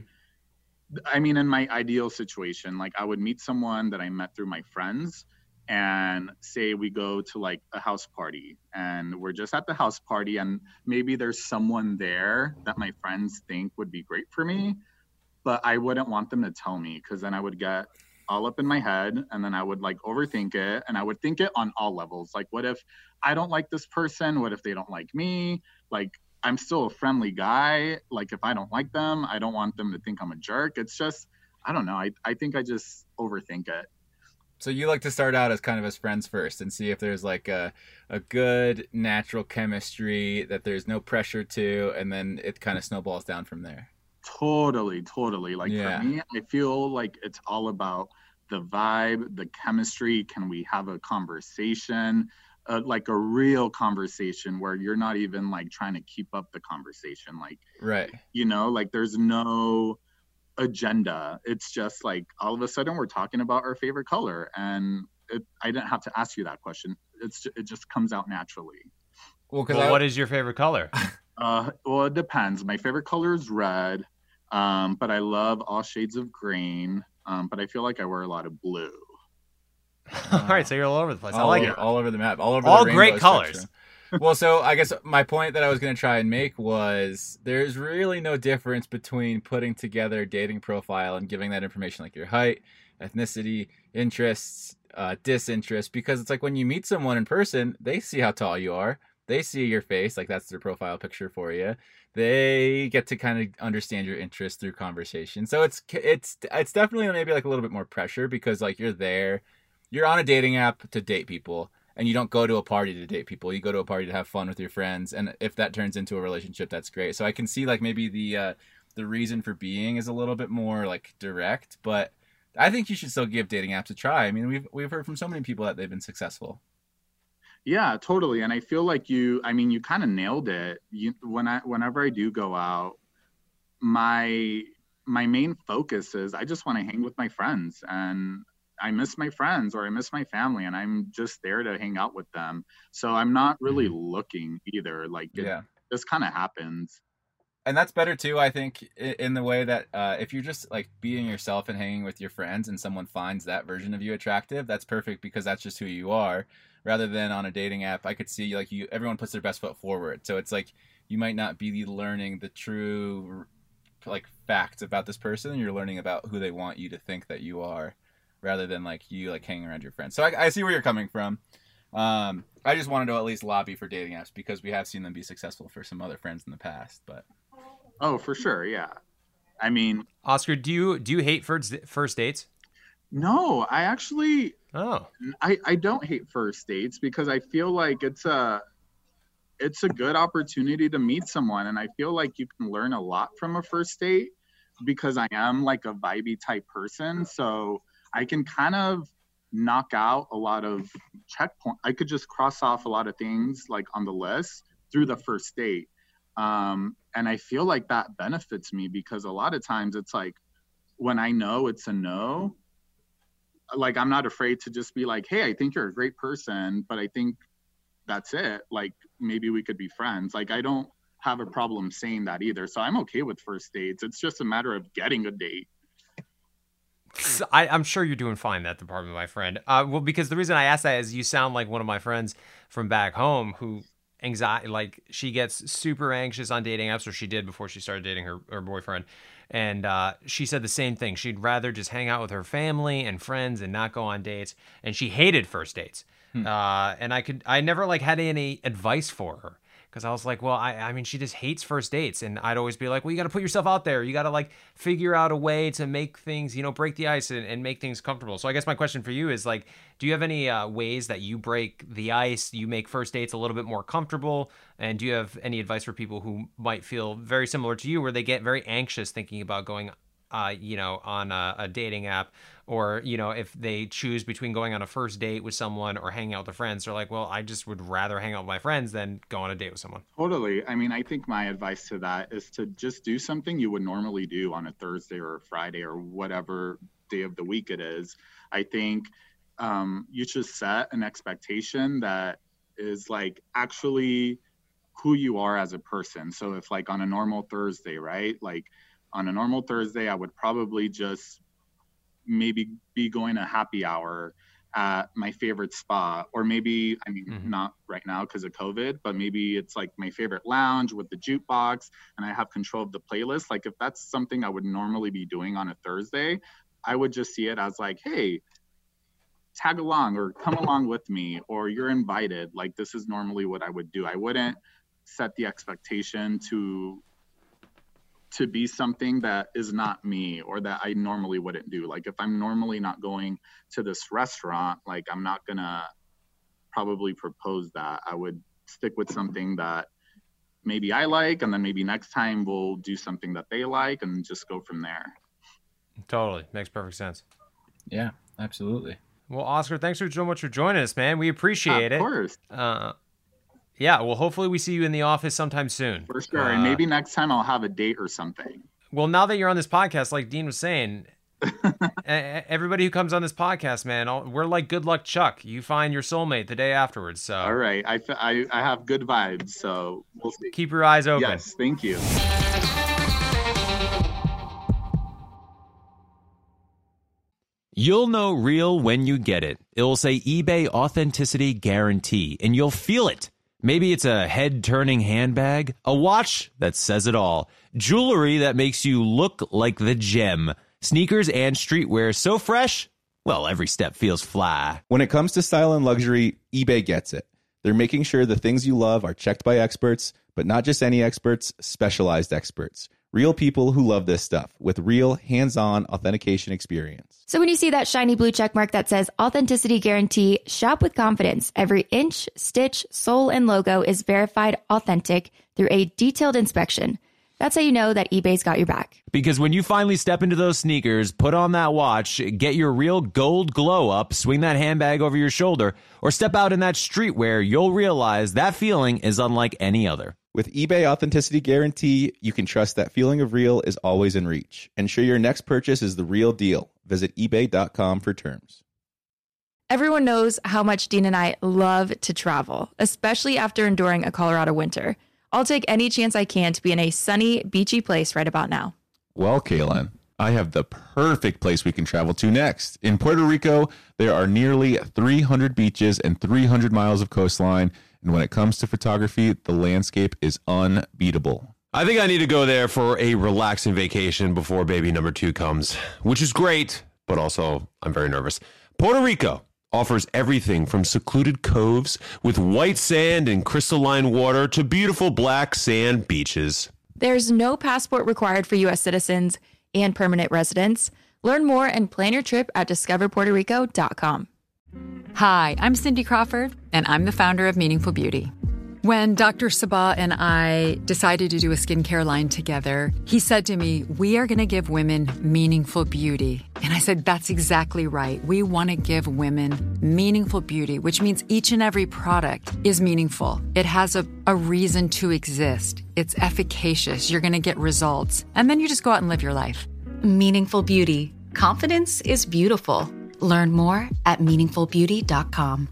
I mean, in my ideal situation, like I would meet someone that I met through my friends and say we go to like a house party and we're just at the house party and maybe there's someone there that my friends think would be great for me, but I wouldn't want them to tell me because then I would get all up in my head and then I would like overthink it and I would think it on all levels. Like, what if I don't like this person? What if they don't like me? Like, I'm still a friendly guy. Like if I don't like them, I don't want them to think I'm a jerk. It's just, I don't know. I think I just overthink it. So you like to start out as kind of as friends first and see if there's like a good natural chemistry that there's no pressure to, and then it kind of snowballs down from there. Totally. Like for me, I feel like it's all about the vibe, the chemistry. Can we have a conversation? Like a real conversation where you're not even like trying to keep up the conversation. Like, right. You know, like there's no agenda. It's just like all of a sudden we're talking about our favorite color. And I didn't have to ask you that question. It just comes out naturally. Well, what is your favorite color? Well, it depends. My favorite color is red, but I love all shades of green. But I feel like I wear a lot of blue. All right, so you're all over the place. I like it. All over the map. All great colors. Well, so I guess my point that I was going to try and make was there's really no difference between putting together a dating profile and giving that information like your height, ethnicity, interests, disinterest, because it's like when you meet someone in person, they see how tall you are. They see your face, like that's their profile picture for you. They get to kind of understand your interests through conversation. So it's definitely maybe like a little bit more pressure because like you're on a dating app to date people, and you don't go to a party to date people. You go to a party to have fun with your friends, and if that turns into a relationship, that's great. So I can see like maybe the reason for being is a little bit more like direct, but I think you should still give dating apps a try. I mean, we've heard from so many people that they've been successful. Yeah, totally. And I feel like you kind of nailed it. Whenever I do go out, my main focus is I just want to hang with my friends, and I miss my friends or I miss my family, and I'm just there to hang out with them. So I'm not really looking either. Like it just kind of happens. And that's better too, I think, in the way that if you're just like being yourself and hanging with your friends and someone finds that version of you attractive, that's perfect because that's just who you are. Rather than on a dating app, I could see like everyone puts their best foot forward. So it's like you might not be learning the true like facts about this person. You're learning about who they want you to think that you are, rather than like you like hanging around your friends. So I see where you're coming from. I just wanted to at least lobby for dating apps because we have seen them be successful for some other friends in the past, but. Oh, for sure. Yeah. I mean, Oscar, do you hate first dates? No, I actually, I don't hate first dates because I feel like it's a good opportunity to meet someone. And I feel like you can learn a lot from a first date because I am like a vibey type person. So I can kind of knock out a lot of checkpoints. I could just cross off a lot of things like on the list through the first date. And I feel like that benefits me because a lot of times it's like when I know it's a no, like I'm not afraid to just be like, hey, I think you're a great person, but I think that's it. Like maybe we could be friends. Like I don't have a problem saying that either. So I'm okay with first dates. It's just a matter of getting a date. I'm sure you're doing fine in that department, my friend. Well, because the reason I asked that is you sound like one of my friends from back home who anxiety, like she gets super anxious on dating apps, or she did before she started dating her boyfriend. And she said the same thing. She'd rather just hang out with her family and friends and not go on dates. And she hated first dates. And I never like had any advice for her because I was like, well, I mean, she just hates first dates. And I'd always be like, well, you got to put yourself out there. You got to like figure out a way to make things, break the ice and make things comfortable. So I guess my question for you is like, do you have any ways that you break the ice? You make first dates a little bit more comfortable? And do you have any advice for people who might feel very similar to you where they get very anxious thinking about going on a dating app, or, if they choose between going on a first date with someone or hanging out with their friends, they're like, well, I just would rather hang out with my friends than go on a date with someone. Totally. I mean, I think my advice to that is to just do something you would normally do on a Thursday or a Friday or whatever day of the week it is. I think you should set an expectation that is like actually who you are as a person. So if like on a normal Thursday, right? Like on a normal Thursday, I would probably just maybe be going to happy hour at my favorite spot, or maybe, I mean, not right now because of COVID, but maybe it's like my favorite lounge with the jukebox and I have control of the playlist. Like if that's something I would normally be doing on a Thursday, I would just see it as like, hey, tag along or come along with me, or you're invited. Like this is normally what I would do. I wouldn't set the expectation to be something that is not me or that I normally wouldn't do. Like if I'm normally not going to this restaurant, like I'm not gonna probably propose that. I would stick with something that maybe I like, and then maybe next time we'll do something that they like and just go from there. Totally. Makes perfect sense. Yeah, absolutely. Well, Oscar, thanks so much for joining us, man. We appreciate it. Of course. Yeah, well, hopefully we see you in the office sometime soon. For sure. And maybe next time I'll have a date or something. Well, now that you're on this podcast, like Dean was saying, everybody who comes on this podcast, man, we're like Good Luck Chuck. You find your soulmate the day afterwards. So. All right. I have good vibes, so we'll see. Keep your eyes open. Yes, thank you. You'll know real when you get it. It'll say eBay Authenticity Guarantee, and you'll feel it. Maybe it's a head-turning handbag, a watch that says it all, jewelry that makes you look like the gem, sneakers and streetwear so fresh, well, every step feels fly. When it comes to style and luxury, eBay gets it. They're making sure the things you love are checked by experts, but not just any experts, specialized experts. Real people who love this stuff with real hands-on authentication experience. So when you see that shiny blue check mark that says Authenticity Guarantee, shop with confidence. Every inch, stitch, sole, and logo is verified authentic through a detailed inspection. That's how you know that eBay's got your back. Because when you finally step into those sneakers, put on that watch, get your real gold glow up, swing that handbag over your shoulder, or step out in that streetwear, you'll realize that feeling is unlike any other. With eBay Authenticity Guarantee, you can trust that feeling of real is always in reach. Ensure your next purchase is the real deal. Visit ebay.com for terms. Everyone knows how much Dean and I love to travel, especially after enduring a Colorado winter. I'll take any chance I can to be in a sunny, beachy place right about now. Well, Kaylin, I have the perfect place we can travel to next. In Puerto Rico, there are nearly 300 beaches and 300 miles of coastline. And when it comes to photography, the landscape is unbeatable. I think I need to go there for a relaxing vacation before baby number 2 comes, which is great, but also I'm very nervous. Puerto Rico offers everything from secluded coves with white sand and crystalline water to beautiful black sand beaches. There's no passport required for U.S. citizens and permanent residents. Learn more and plan your trip at discoverpuertorico.com. Hi, I'm Cindy Crawford, and I'm the founder of Meaningful Beauty. When Dr. Sabah and I decided to do a skincare line together, he said to me, we are going to give women meaningful beauty. And I said, that's exactly right. We want to give women meaningful beauty, which means each and every product is meaningful. It has a reason to exist. It's efficacious. You're going to get results. And then you just go out and live your life. Meaningful Beauty. Confidence is beautiful. Learn more at meaningfulbeauty.com.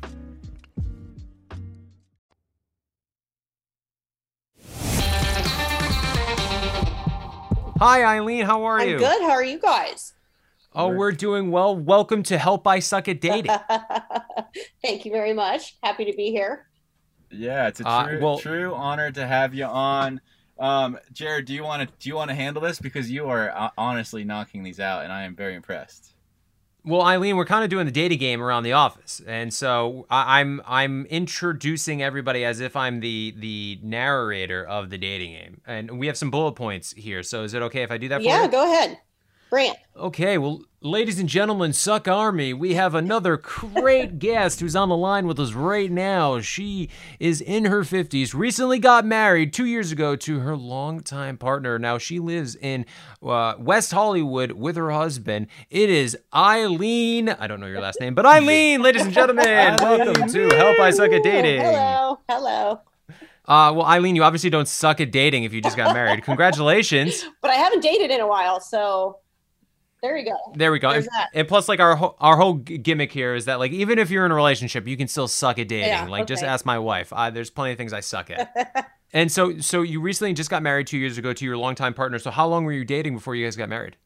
Hi, Eileen. How are you? I'm good. How are you guys? Oh, we're doing well. Welcome to Help I Suck at Dating. Thank you very much. Happy to be here. Yeah, it's a true honor to have you on. Jared, do you want to handle this, because you are honestly knocking these out, and I am very impressed. Well, Eileen, we're kind of doing the dating game around the office, and so I'm introducing everybody as if I'm the narrator of the dating game, and we have some bullet points here. So is it okay if I do that for you? Yeah, go ahead. Bring it. Okay, well, ladies and gentlemen, Suck Army, we have another great guest who's on the line with us right now. She is in her 50s, recently got married 2 years ago to her longtime partner. Now she lives in West Hollywood with her husband. It is Eileen. I don't know your last name, but Eileen, ladies and gentlemen, welcome to Help I Suck at Dating. Hello. Well, Eileen, you obviously don't suck at dating if you just got married. Congratulations. But I haven't dated in a while, so... There you go. There we go. And plus, like, our whole gimmick here is that, like, even if you're in a relationship, you can still suck at dating. Yeah, like, just ask my wife. There's plenty of things I suck at. And so you recently just got married 2 years ago to your longtime partner. So how long were you dating before you guys got married?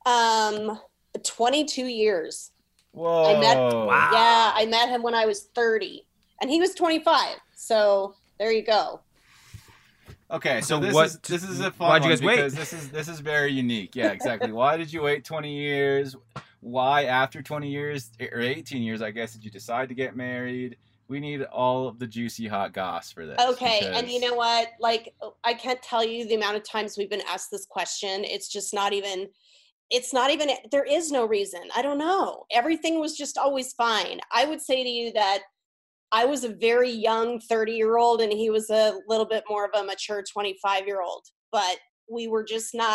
22 years. Whoa. Wow. Yeah, I met him when I was 30, and he was 25. So there you go. Okay, so this is a fun why'd you one guys wait? because this is very unique. Yeah, exactly. Why did you wait 20 years? Why after 20 years or 18 years, I guess, did you decide to get married? We need all of the juicy hot goss for this. Okay, and you know what? Like, I can't tell you the amount of times we've been asked this question. It's just not even, there is no reason. I don't know. Everything was just always fine. I would say to you that I was a very young 30-year-old and he was a little bit more of a mature 25-year-old, but we were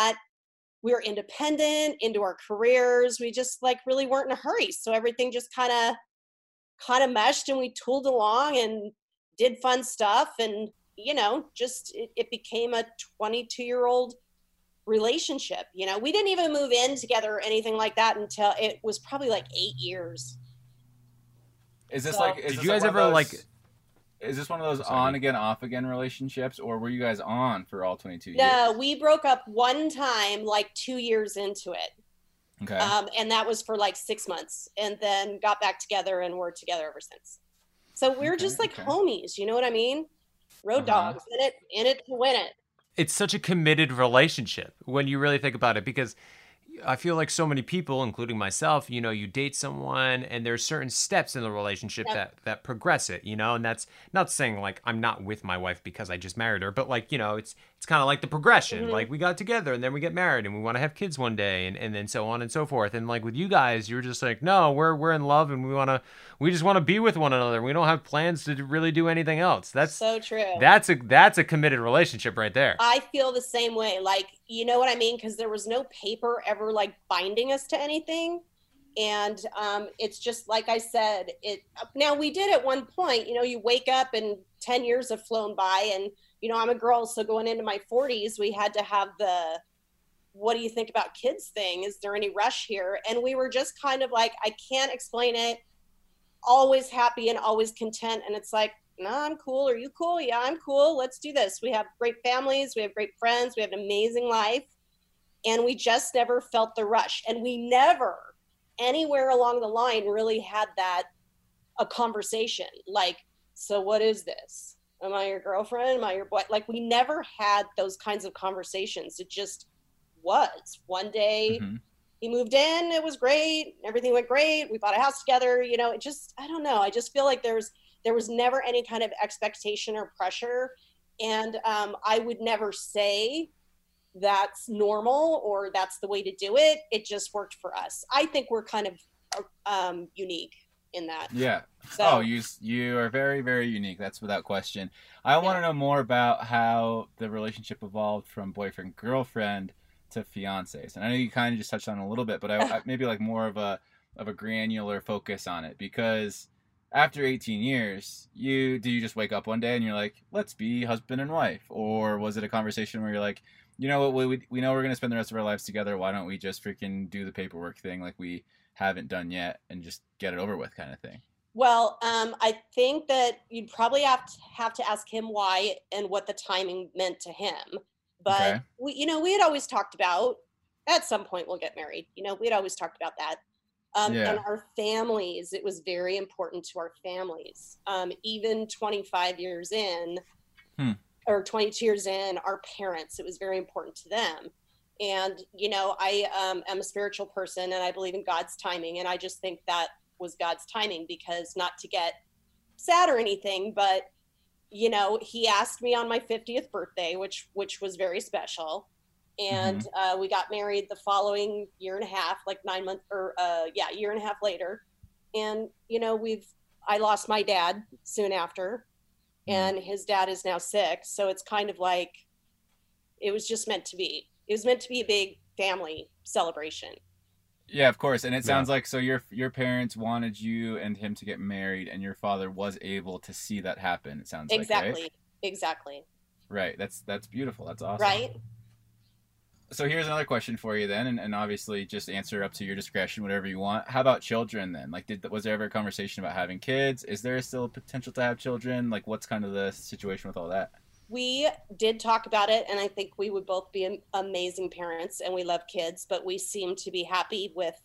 independent into our careers. We just like really weren't in a hurry. So everything just kind of meshed, and we tooled along and did fun stuff. And, you know, just, it became a 22-year-old relationship. You know, we didn't even move in together or anything like that until it was probably like 8 years. Is this Did you guys ever like? Is this one of those on again, off again relationships, or were you guys on for all 22 years? No, we broke up one time, like 2 years into it. Okay. And that was for like 6 months, and then got back together, and we're together ever since. So we're just like homies, you know what I mean? Road dogs, in it to win it. It's such a committed relationship when you really think about it, because I feel like so many people, including myself, you know, you date someone and there's certain steps in the relationship that progress it, you know, and that's not saying like I'm not with my wife because I just married her, but like, you know, it's kind of like the progression. Like we got together and then we get married and we want to have kids one day and then so on and so forth. And like with you guys, you're just like, no, we're in love and we just want to be with one another. We don't have plans to really do anything else. That's so true. That's a committed relationship right there. I feel the same way. Like, you know what I mean? Because there was no paper ever like binding us to anything. And it's just like I said, now we did at one point, you know, you wake up and 10 years have flown by and, you know, I'm a girl. So going into my 40s, we had to have the, what do you think about kids thing? Is there any rush here? And we were just kind of like, I can't explain it. Always happy and always content. And it's like, no, I'm cool. Are you cool? Yeah, I'm cool. Let's do this. We have great families. We have great friends. We have an amazing life. And we just never felt the rush. And we never, anywhere along the line, really had a conversation. Like, so what is this? Am I your girlfriend? Am I your boy? Like, we never had those kinds of conversations. It just was. One day he moved in. It was great. Everything went great. We bought a house together. You know, it just, I don't know. I just feel like there was never any kind of expectation or pressure. And I would never say that's normal or that's the way to do it. It just worked for us. I think we're kind of unique in that. Yeah. So, you are very, very unique. That's without question. I want to know more about how the relationship evolved from boyfriend, girlfriend to fiancés. And I know you kind of just touched on it a little bit, but I maybe like more of a granular focus on it, because after 18 years, do you just wake up one day and you're like, let's be husband and wife? Or was it a conversation where you're like, you know what, we know we're going to spend the rest of our lives together. Why don't we just freaking do the paperwork thing like we haven't done yet and just get it over with kind of thing? Well, I think that you'd probably have to ask him why and what the timing meant to him. But we had always talked about at some point we'll get married. You know, we'd always talked about that. And our families, it was very important to our families. Even 25 years in, or 22 years in, our parents, it was very important to them. And, you know, I am a spiritual person and I believe in God's timing. And I just think that was God's timing, because not to get sad or anything, but, you know, he asked me on my 50th birthday, which was very special. And we got married the following year and a half, like 9 months or year and a half later. And, you know, I lost my dad soon after, and his dad is now 6. So it's kind of like, it was just meant to be. It was meant to be a big family celebration. Yeah, of course. And it sounds like, so your parents wanted you and him to get married, and your father was able to see that happen. It sounds like, right? Exactly. Right. That's beautiful. That's awesome. Right. So here's another question for you then, and obviously just answer up to your discretion, whatever you want. How about children then? Like, was there ever a conversation about having kids? Is there still a potential to have children? Like, what's kind of the situation with all that? We did talk about it, and I think we would both be amazing parents, and we love kids, but we seem to be happy with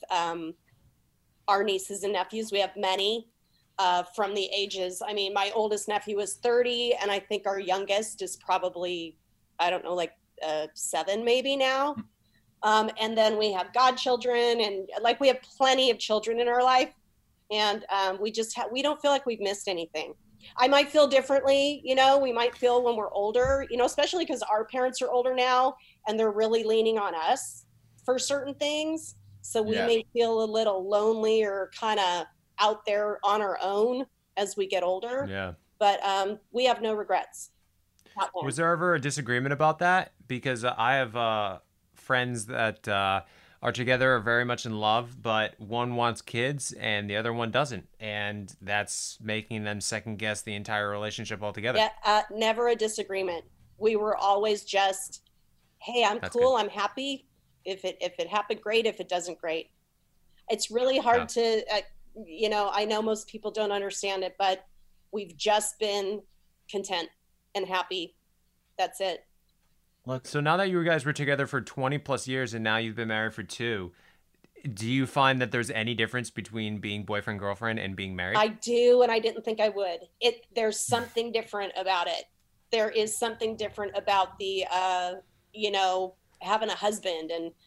our nieces and nephews. We have many from the ages. I mean, my oldest nephew is 30, and I think our youngest is probably, I don't know, like 7 maybe now. And then we have godchildren, and like we have plenty of children in our life, and we don't feel like we've missed anything. I might feel differently, you know, we might feel when we're older, you know, especially because our parents are older now and they're really leaning on us for certain things. So we may feel a little lonely or kind of out there on our own as we get older. Yeah. But we have no regrets. Was there ever a disagreement about that? Because I have friends that are together, are very much in love, but one wants kids and the other one doesn't. And that's making them second guess the entire relationship altogether. Yeah, never a disagreement. We were always just, hey, that's cool. Good. I'm happy. If it happened, great. If it doesn't, great. It's really hard to, you know, I know most people don't understand it, but we've just been content and happy. That's it. Look, so now that you guys were together for 20 plus years and now you've been married for 2, do you find that there's any difference between being boyfriend, girlfriend and being married? I do, and I didn't think I would. There's something different about it. There is something different about the, you know, having a husband and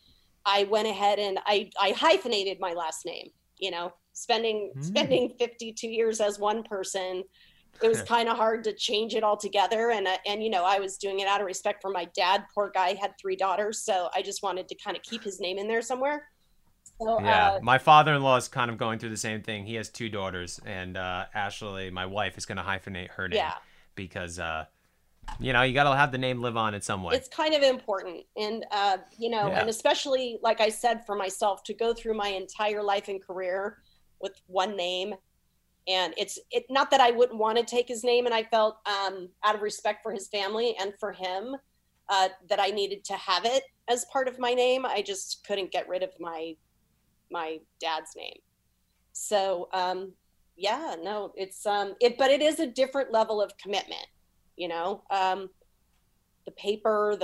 I went ahead and I hyphenated my last name, you know, spending 52 years as one person. It was kind of hard to change it all together. And, you know, I was doing it out of respect for my dad. Poor guy had 3 daughters. So I just wanted to kind of keep his name in there somewhere. So, yeah, my father-in-law is kind of going through the same thing. He has 2 daughters, and Ashley, my wife, is going to hyphenate her name because, you know, you got to have the name live on in some way. It's kind of important. And, you know, and especially, like I said, for myself, to go through my entire life and career with one name. And it's not that I wouldn't want to take his name, and I felt out of respect for his family and for him that I needed to have it as part of my name. I just couldn't get rid of my dad's name. So yeah, no, it's but it is a different level of commitment, you know. The paper,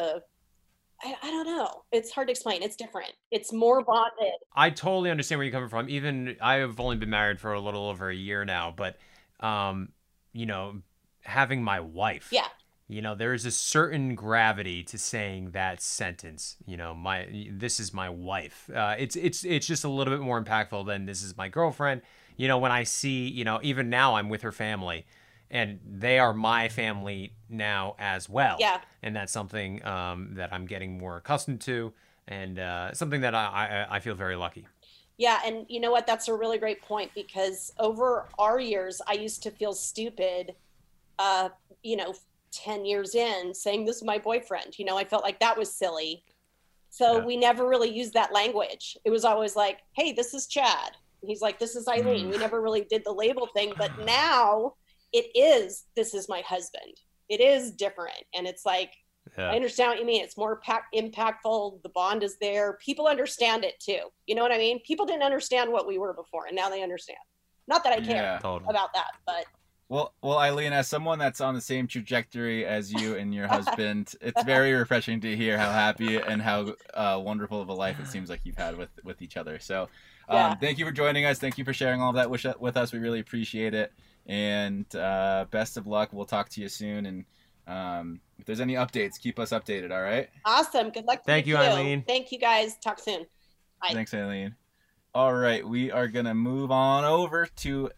I don't know. It's hard to explain. It's different. It's more bonded. I totally understand where you're coming from. Even I have only been married for a little over a year now, but you know, having my wife. Yeah. You know, there is a certain gravity to saying that sentence. You know, this is my wife. It's just a little bit more impactful than this is my girlfriend. You know, when I see, you know, even now I'm with her family, and they are my family now as well. Yeah. And that's something that I'm getting more accustomed to, and something that I feel very lucky. Yeah, and you know what? That's a really great point, because over our years, I used to feel stupid, you know, 10 years in saying this is my boyfriend. You know, I felt like that was silly. So we never really used that language. It was always like, hey, this is Chad. And he's like, this is Eileen. We never really did the label thing, but now this is my husband. It is different. And it's like, I understand what you mean. It's more impactful. The bond is there. People understand it too. You know what I mean? People didn't understand what we were before, and now they understand. Not that I care about that, but. Well, Eileen, as someone that's on the same trajectory as you and your husband, it's very refreshing to hear how happy and how wonderful of a life it seems like you've had with each other. So thank you for joining us. Thank you for sharing all of that with us. We really appreciate it. And best of luck. We'll talk to you soon. And if there's any updates, keep us updated, all right? Awesome. Good luck to Thank you, Eileen. Thank you, guys. Talk soon. Bye. Thanks, Eileen. All right, we are going to move on over to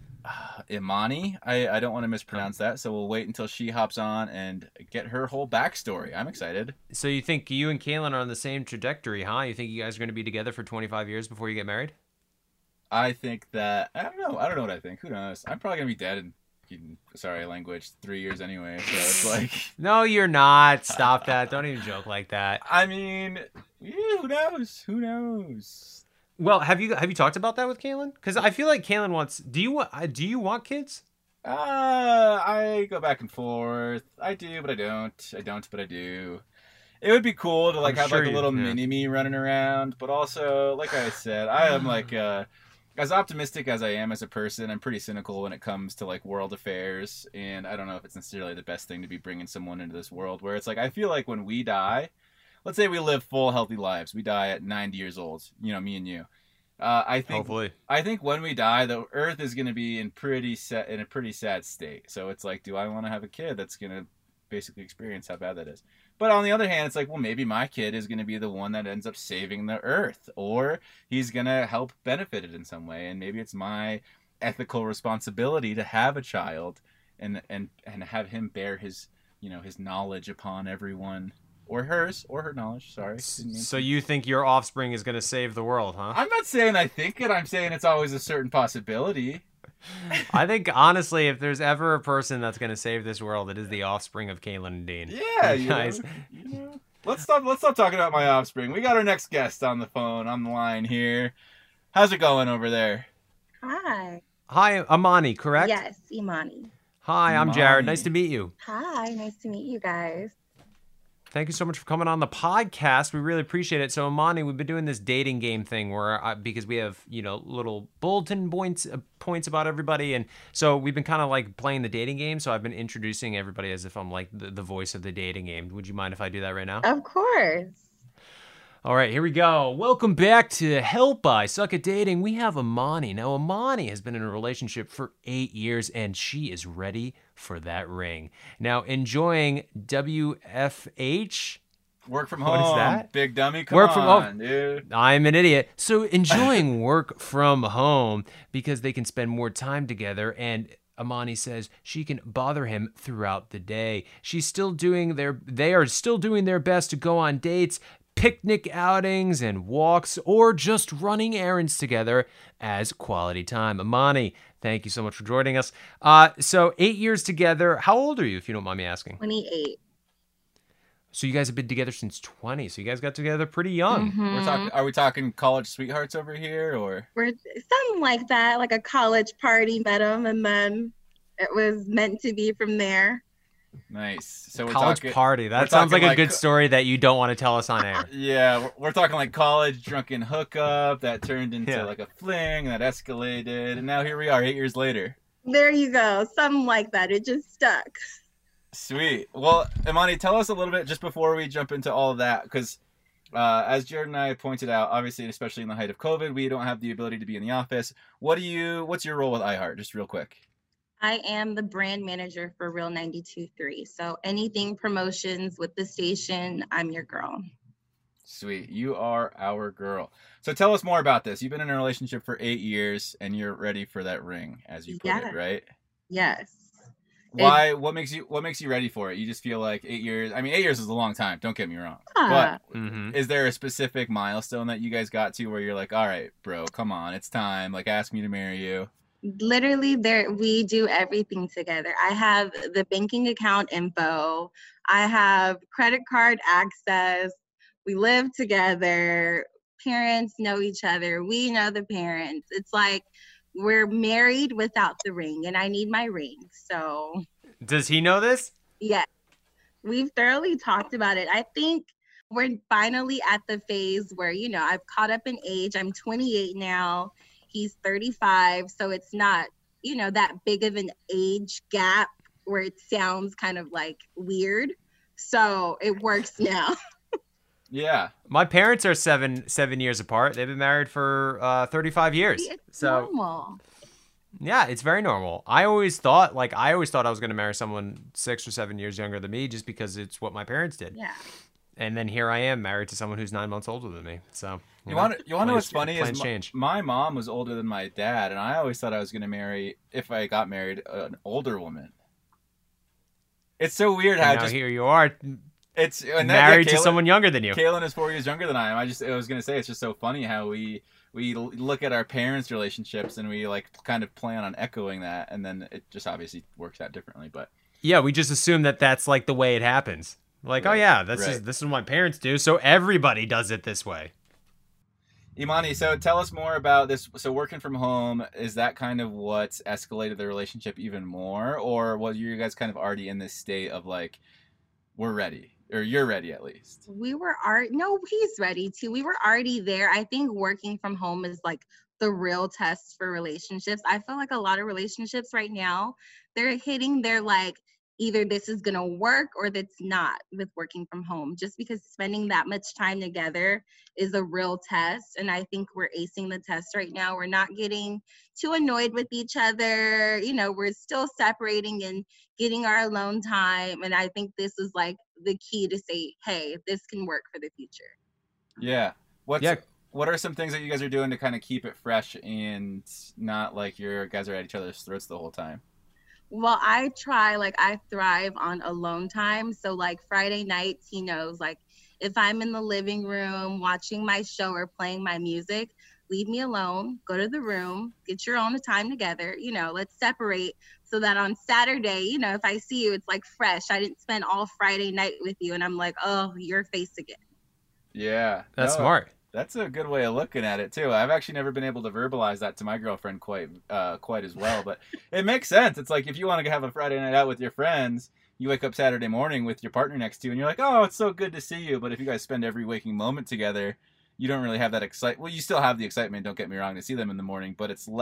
Imani. I don't want to mispronounce that, so we'll wait until she hops on and get her whole backstory. I'm excited. So you think you and Kaylin are on the same trajectory, huh? You think you guys are going to be together for 25 years before you get married? I think that, I don't know what I think. Who knows? I'm probably going to be dead in, sorry, language, 3 years anyway, so it's like... No, you're not. Stop that. Don't even joke like that. I mean, who knows? Who knows? Well, have you talked about that with Kaylin? Because I feel like Kaylin wants... Do you want kids? I go back and forth. I do, but I don't. I don't, but I do. It would be cool to like have like a little mini me running around, but also, like I said, I am like as optimistic as I am as a person. I'm pretty cynical when it comes to like world affairs, and I don't know if it's necessarily the best thing to be bringing someone into this world where it's like I feel like when we die, let's say we live full healthy lives, we die at 90 years old, you know, me and you. I think when we die, the Earth is going to be in a pretty sad state. So it's like, do I want to have a kid that's going to basically experience how bad that is? But on the other hand, it's like, well, maybe my kid is going to be the one that ends up saving the Earth, or he's going to help benefit it in some way, and maybe it's my ethical responsibility to have a child and have him bear his knowledge upon everyone. Or hers, or her knowledge, sorry. So you think your offspring is going to save the world, huh? I'm not saying I think it. I'm saying it's always a certain possibility. I think, honestly, if there's ever a person that's going to save this world, it is the offspring of Kaylin and Dean. Yeah, you know. Let's stop talking about my offspring. We got our next guest on the line here. How's it going over there? Hi. Hi, Imani, correct? Yes, Imani. Hi, I'm Jared. Nice to meet you. Hi, nice to meet you guys. Thank you so much for coming on the podcast. We really appreciate it. So, Imani, we've been doing this dating game thing where, because we have, little bulletin points about everybody. And so we've been kind of like playing the dating game. So I've been introducing everybody as if I'm like the voice of the dating game. Would you mind if I do that right now? Of course. All right, here we go. Welcome back to Help I Suck at Dating. We have Imani. Now, Imani has been in a relationship for 8 years, and she is ready for that ring. Now, enjoying WFH Work from What home. is that? Big dummy. Come Work from on, home. dude. I'm an idiot. So enjoying work from home because they can spend more time together, and Amani says she can bother him throughout the day. They are still doing their best to go on dates, picnic outings and walks, or just running errands together as quality time. Amani, thank you so much for joining us. So 8 years together. How old are you, if you don't mind me asking? 28. So you guys have been together since 20. So you guys got together pretty young. Are we talking college sweethearts over here, or? We're something like that, like a college party, met him, and then it was meant to be from there. Nice. So we're College talking, party. That we're sounds like talking a good story that you don't want to tell us on air. Yeah, we're talking like college drunken hookup that turned into Yeah. like a fling that escalated, and now here we are 8 years later. There you go. Something like that. It just stuck. Sweet. Well, Imani, tell us a little bit just before we jump into all of that, because as Jared and I pointed out, obviously, especially in the height of COVID, we don't have the ability to be in the office. What's your role with iHeart? Just real quick. I am the brand manager for Real 92.3. So anything promotions with the station, I'm your girl. Sweet. You are our girl. So tell us more about this. You've been in a relationship for 8 years, and you're ready for that ring, as you put it, right? Yes. Why? What makes you ready for it? You just feel like 8 years. I mean, 8 years is a long time. Don't get me wrong. Yeah. But is there a specific milestone that you guys got to where you're like, all right, bro, come on, it's time. Like, ask me to marry you. Literally, we do everything together. I have the banking account info. I have credit card access. We live together. Parents know each other. We know the parents. It's like we're married without the ring, and I need my ring. So, Does he know this? yeah, we've thoroughly talked about it. I think we're finally at the phase where, I've caught up in age. I'm 28 now. He's 35. So it's not, that big of an age gap where it sounds kind of like weird. So it works now. Yeah. My parents are seven years apart. They've been married for 35 years. It's so normal. yeah, it's very normal. I always thought I was going to marry someone 6 or 7 years younger than me just because it's what my parents did. Yeah. And then here I am married to someone who's 9 months older than me. So You want to know what's funny plans is change. my mom was older than my dad, and I always thought I was going to marry, if I got married, an older woman. It's so weird how And now just here you are it's married to someone younger than you. Kaylin is 4 years younger than I am. I was going to say it's just so funny how we look at our parents' relationships and we like kind of plan on echoing that, and then it just obviously works out differently. But Yeah, we just assume that that's like the way it happens. Like, oh yeah, this is what my parents do, so everybody does it this way. Imani, so tell us more about this. So working from home, is that kind of what's escalated the relationship even more? Or was you guys kind of already in this state of like, we're ready, or you're ready at least? No, he's ready too. We were already there. I think working from home is like the real test for relationships. I feel like a lot of relationships right now, they're hitting their like, either this is going to work or that's not with working from home, just because spending that much time together is a real test. And I think we're acing the test right now. We're not getting too annoyed with each other. We're still separating and getting our alone time. And I think this is like the key to say, hey, this can work for the future. Yeah. What are some things that you guys are doing to kind of keep it fresh and not like you guys are at each other's throats the whole time? Well, I thrive on alone time. So like Friday nights, he knows, like if I'm in the living room watching my show or playing my music, leave me alone, go to the room, get your own time together, let's separate so that on Saturday, if I see you, it's like fresh. I didn't spend all Friday night with you and I'm like, oh, your face again. Yeah. That's smart. That's a good way of looking at it too. I've actually never been able to verbalize that to my girlfriend quite as well, but it makes sense. It's like if you want to have a Friday night out with your friends, you wake up Saturday morning with your partner next to you and you're like, oh, it's so good to see you. But if you guys spend every waking moment together, you don't really have that excitement. Well, you still have the excitement, don't get me wrong, to see them in the morning, but it's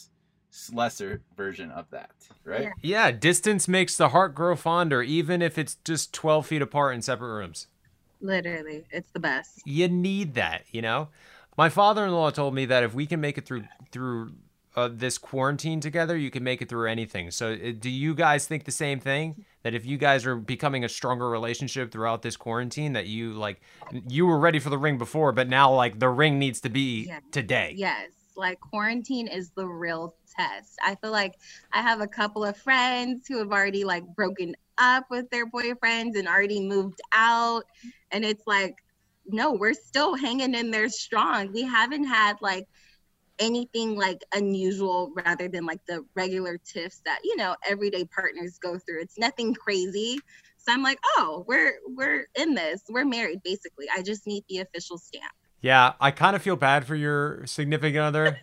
lesser version of that, right? Yeah, distance makes the heart grow fonder, even if it's just 12 feet apart in separate rooms. Literally, it's the best. You need that, My father-in-law told me that if we can make it through this quarantine together, you can make it through anything. So do you guys think the same thing? That if you guys are becoming a stronger relationship throughout this quarantine, that you were ready for the ring before, but now like the ring needs to be today? Yes. Like quarantine is the real test. I feel like I have a couple of friends who have already like broken up with their boyfriends and already moved out. And it's like, no, we're still hanging in there strong. We haven't had like anything like unusual rather than like the regular tiffs that, you know, everyday partners go through. It's nothing crazy. So I'm like, oh, we're in this. We're married, basically. I just need the official stamp. Yeah, I kind of feel bad for your significant other.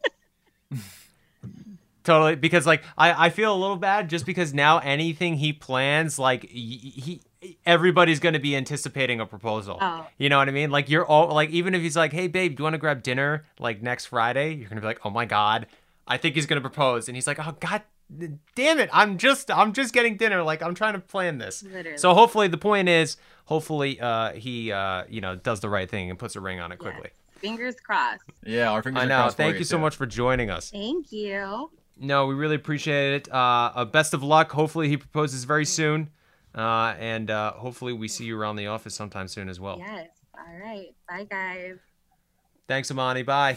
Totally, because like I feel a little bad just because now anything he plans, like everybody's going to be anticipating a proposal. Oh. You know what I mean? Like you're all like, even if he's like, hey babe, do you want to grab dinner like next Friday? You're going to be like, oh my God, I think he's going to propose. And he's like, oh God damn it. I'm just getting dinner. Like I'm trying to plan this. Literally. So hopefully the point is, hopefully he does the right thing and puts a ring on it quickly. Yes. Fingers crossed. Yeah, our fingers I are know. crossed. Thank you so much for joining us. Thank you. No, we really appreciate it. Best of luck. Hopefully he proposes very soon. And hopefully we see you around the office sometime soon as well. Yes. All right. Bye, guys. Thanks, Amani. Bye.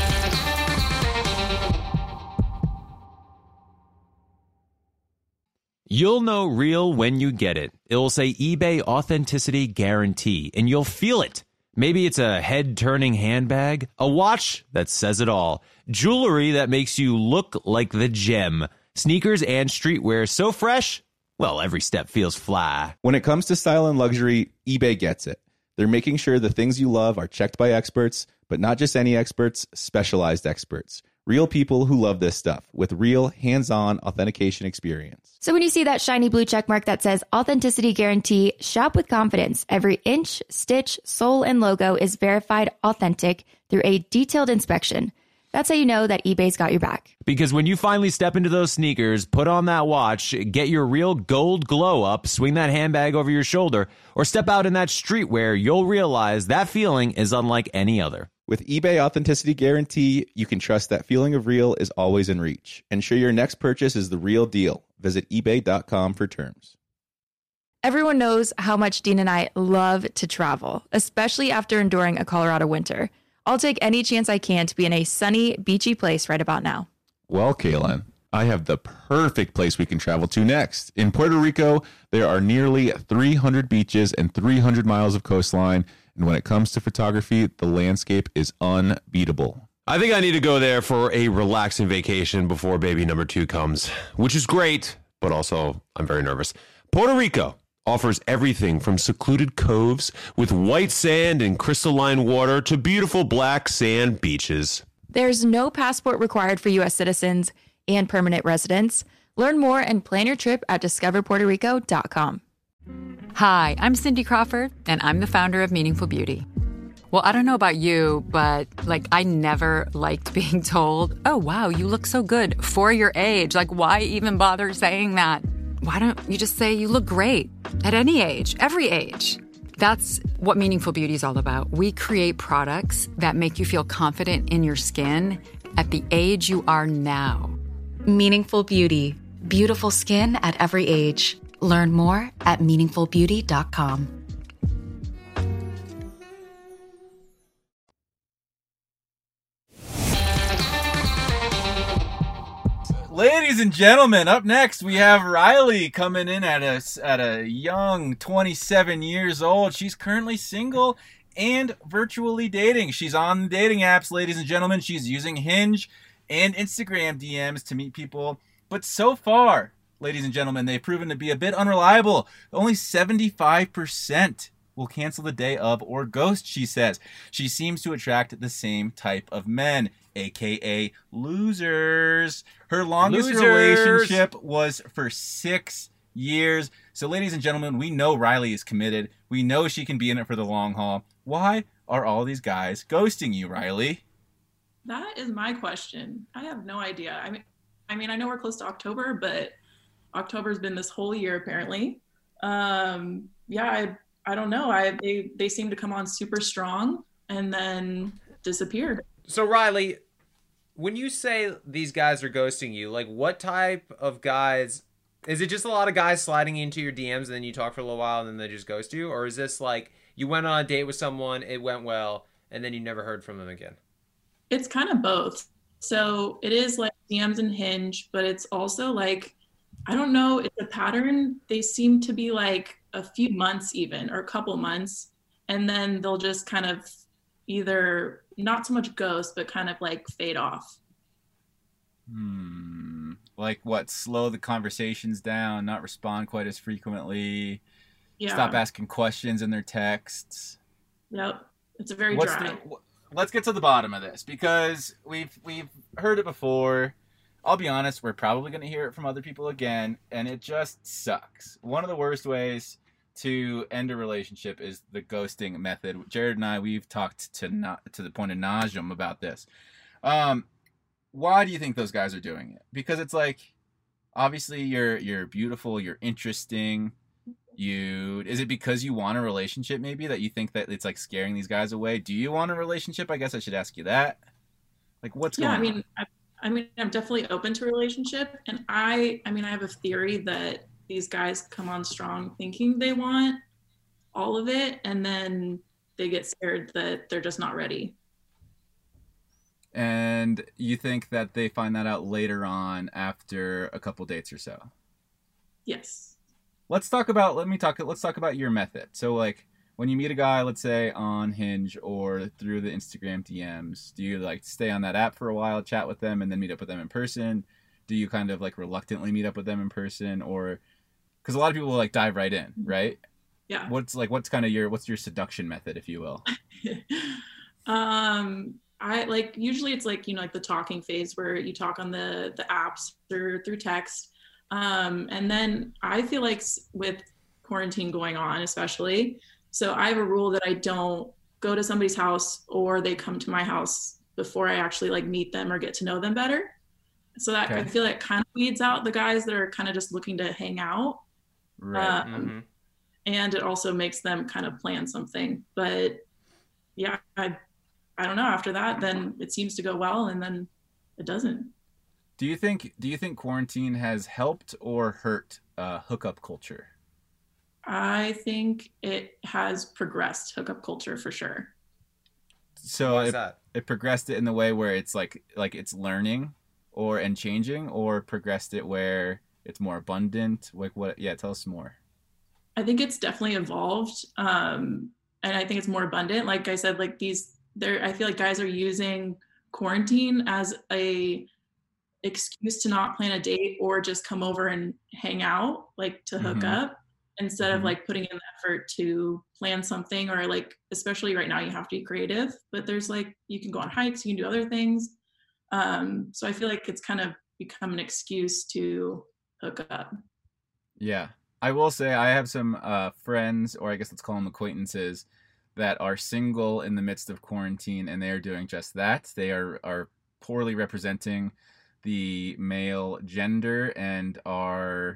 You'll know real when you get it. It'll say eBay Authenticity Guarantee, and you'll feel it. Maybe it's a head-turning handbag, a watch that says it all, jewelry that makes you look like the gem, sneakers and streetwear so fresh, well, every step feels fly. When it comes to style and luxury, eBay gets it. They're making sure the things you love are checked by experts, but not just any experts, specialized experts. Real people who love this stuff with real hands-on authentication experience. So when you see that shiny blue check mark that says Authenticity Guarantee, shop with confidence. Every inch, stitch, sole, and logo is verified authentic through a detailed inspection. That's how you know that eBay's got your back. Because when you finally step into those sneakers, put on that watch, get your real gold glow up, swing that handbag over your shoulder, or step out in that streetwear, you'll realize that feeling is unlike any other. With eBay Authenticity Guarantee, you can trust that feeling of real is always in reach. Ensure your next purchase is the real deal. Visit ebay.com for terms. Everyone knows how much Dean and I love to travel, especially after enduring a Colorado winter. I'll take any chance I can to be in a sunny, beachy place right about now. Well, Kaylin, I have the perfect place we can travel to next. In Puerto Rico, there are nearly 300 beaches and 300 miles of coastline. And when it comes to photography, the landscape is unbeatable. I think I need to go there for a relaxing vacation before baby number 2 comes, which is great, but also I'm very nervous. Puerto Rico offers everything from secluded coves with white sand and crystalline water to beautiful black sand beaches. There's no passport required for U.S. citizens and permanent residents. Learn more and plan your trip at discoverpuertorico.com. Hi, I'm Cindy Crawford, and I'm the founder of Meaningful Beauty. Well, I don't know about you, but I never liked being told, oh, wow, you look so good for your age. Why even bother saying that? Why don't you just say you look great at any age, every age? That's what Meaningful Beauty is all about. We create products that make you feel confident in your skin at the age you are now. Meaningful Beauty. Beautiful skin at every age. Learn more at meaningfulbeauty.com. Ladies and gentlemen, up next we have Riley coming in at a young 27 years old. She's currently single and virtually dating. She's on the dating apps, ladies and gentlemen. She's using Hinge and Instagram DMs to meet people. But so far, ladies and gentlemen, they've proven to be a bit unreliable. Only 75% will cancel the day of or ghost, she says. She seems to attract the same type of men, aka losers. Her longest relationship was for 6 years. So ladies and gentlemen, we know Riley is committed. We know she can be in it for the long haul. Why are all these guys ghosting you, Riley? That is my question. I have no idea. I mean, I know we're close to October, but October's been this whole year apparently. I don't know. They seem to come on super strong and then disappear. So Riley, when you say these guys are ghosting you, like what type of guys? Is it just a lot of guys sliding into your DMs and then you talk for a little while and then they just ghost you? Or is this like you went on a date with someone, it went well, and then you never heard from them again? It's kind of both. So it is like DMs and Hinge, but it's also like, I don't know, it's a pattern. They seem to be like a few months even, or a couple months, and then they'll just kind of either not so much ghost, but kind of like fade off. Like what? Slow the conversations down, not respond quite as frequently. Yeah. Stop asking questions in their texts. Yep. It's a very dry. Let's get to the bottom of this, because we've heard it before. I'll be honest, we're probably going to hear it from other people again, and it just sucks. One of the worst ways to end a relationship is the ghosting method. Jared and I, we've talked to the point of nauseam about this. Why do you think those guys are doing it? Because it's like, obviously you're beautiful, you're interesting. Is it because you want a relationship maybe that you think that it's like scaring these guys away? Do you want a relationship? I guess I should ask you that. Like, what's going on? I mean, I'm definitely open to a relationship, and I have a theory that these guys come on strong thinking they want all of it, and then they get scared that they're just not ready. And you think that they find that out later on after a couple dates or so? Yes. Let's talk about your method. So like when you meet a guy, let's say on Hinge or through the Instagram DMs, do you like stay on that app for a while, chat with them, and then meet up with them in person? Do you kind of like reluctantly meet up with them in person? Or because a lot of people will like dive right in, right? Yeah. What's your seduction method, if you will? I like, usually it's like, like the talking phase where you talk on the apps or through text. And then I feel like with quarantine going on, especially, so I have a rule that I don't go to somebody's house or they come to my house before I actually like meet them or get to know them better. So that I feel like kind of weeds out the guys that are kind of just looking to hang out. Right. And it also makes them kind of plan something. But yeah, I don't know. After that, then it seems to go well, and then it doesn't. Do you think quarantine has helped or hurt hookup culture? I think it has progressed hookup culture for sure. So it progressed it in the way where it's like it's learning and changing, or progressed it where it's more abundant? Like what? Yeah, tell us more. I think it's definitely evolved, and I think it's more abundant. Like I said, like I feel like guys are using quarantine as a excuse to not plan a date or just come over and hang out, like to hook up, instead of like putting in the effort to plan something, or like, especially right now, you have to be creative, but there's like, you can go on hikes, you can do other things. So I feel like it's kind of become an excuse to hook up. Yeah. I will say I have some friends, or I guess let's call them acquaintances, that are single in the midst of quarantine, and they are doing just that. They are poorly representing the male gender and are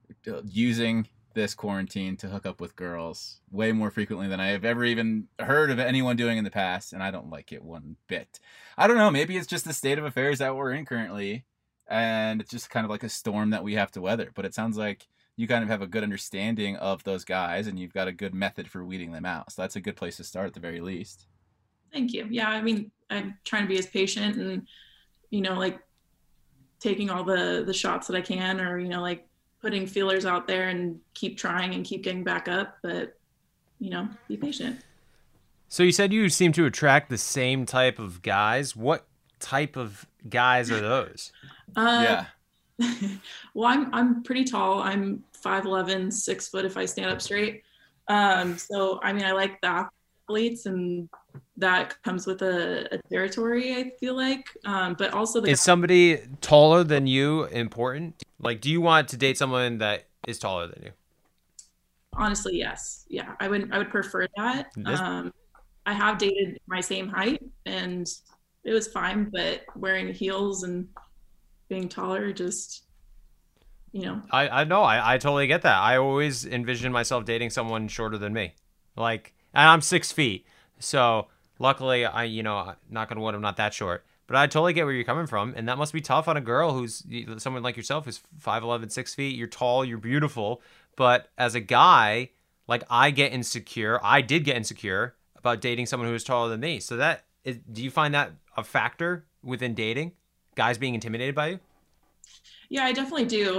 using this quarantine to hook up with girls way more frequently than I have ever even heard of anyone doing in the past, and I don't like it one bit. I don't know, maybe it's just the state of affairs that we're in currently, and it's just kind of like a storm that we have to weather. But it sounds like you kind of have a good understanding of those guys, and you've got a good method for weeding them out. So that's a good place to start at the very least. Thank you. Yeah, I mean, I'm trying to be as patient and, like taking all the shots that I can, or, like putting feelers out there and keep trying and keep getting back up, but, be patient. So you said you seem to attract the same type of guys. What type of guys are those? Yeah. Well, I'm pretty tall. I'm 5'11", 6 foot if I stand up straight. So, I mean, I like the athletes, and that comes with a territory, I feel like. But also is somebody taller than you important? Like, do you want to date someone that is taller than you? Honestly, yes. Yeah, I would prefer that. I have dated my same height, and it was fine, but wearing heels and being taller, just, I know. I totally get that. I always envision myself dating someone shorter than me. Like, and I'm 6 feet. So luckily, knock on wood, I'm not that short. But I totally get where you're coming from, and that must be tough on a girl who's someone like yourself who's 5'11", 6 feet. You're tall, you're beautiful, but as a guy, like I did get insecure about dating someone who was taller than me. So do you find that a factor within dating? Guys being intimidated by you? Yeah, I definitely do.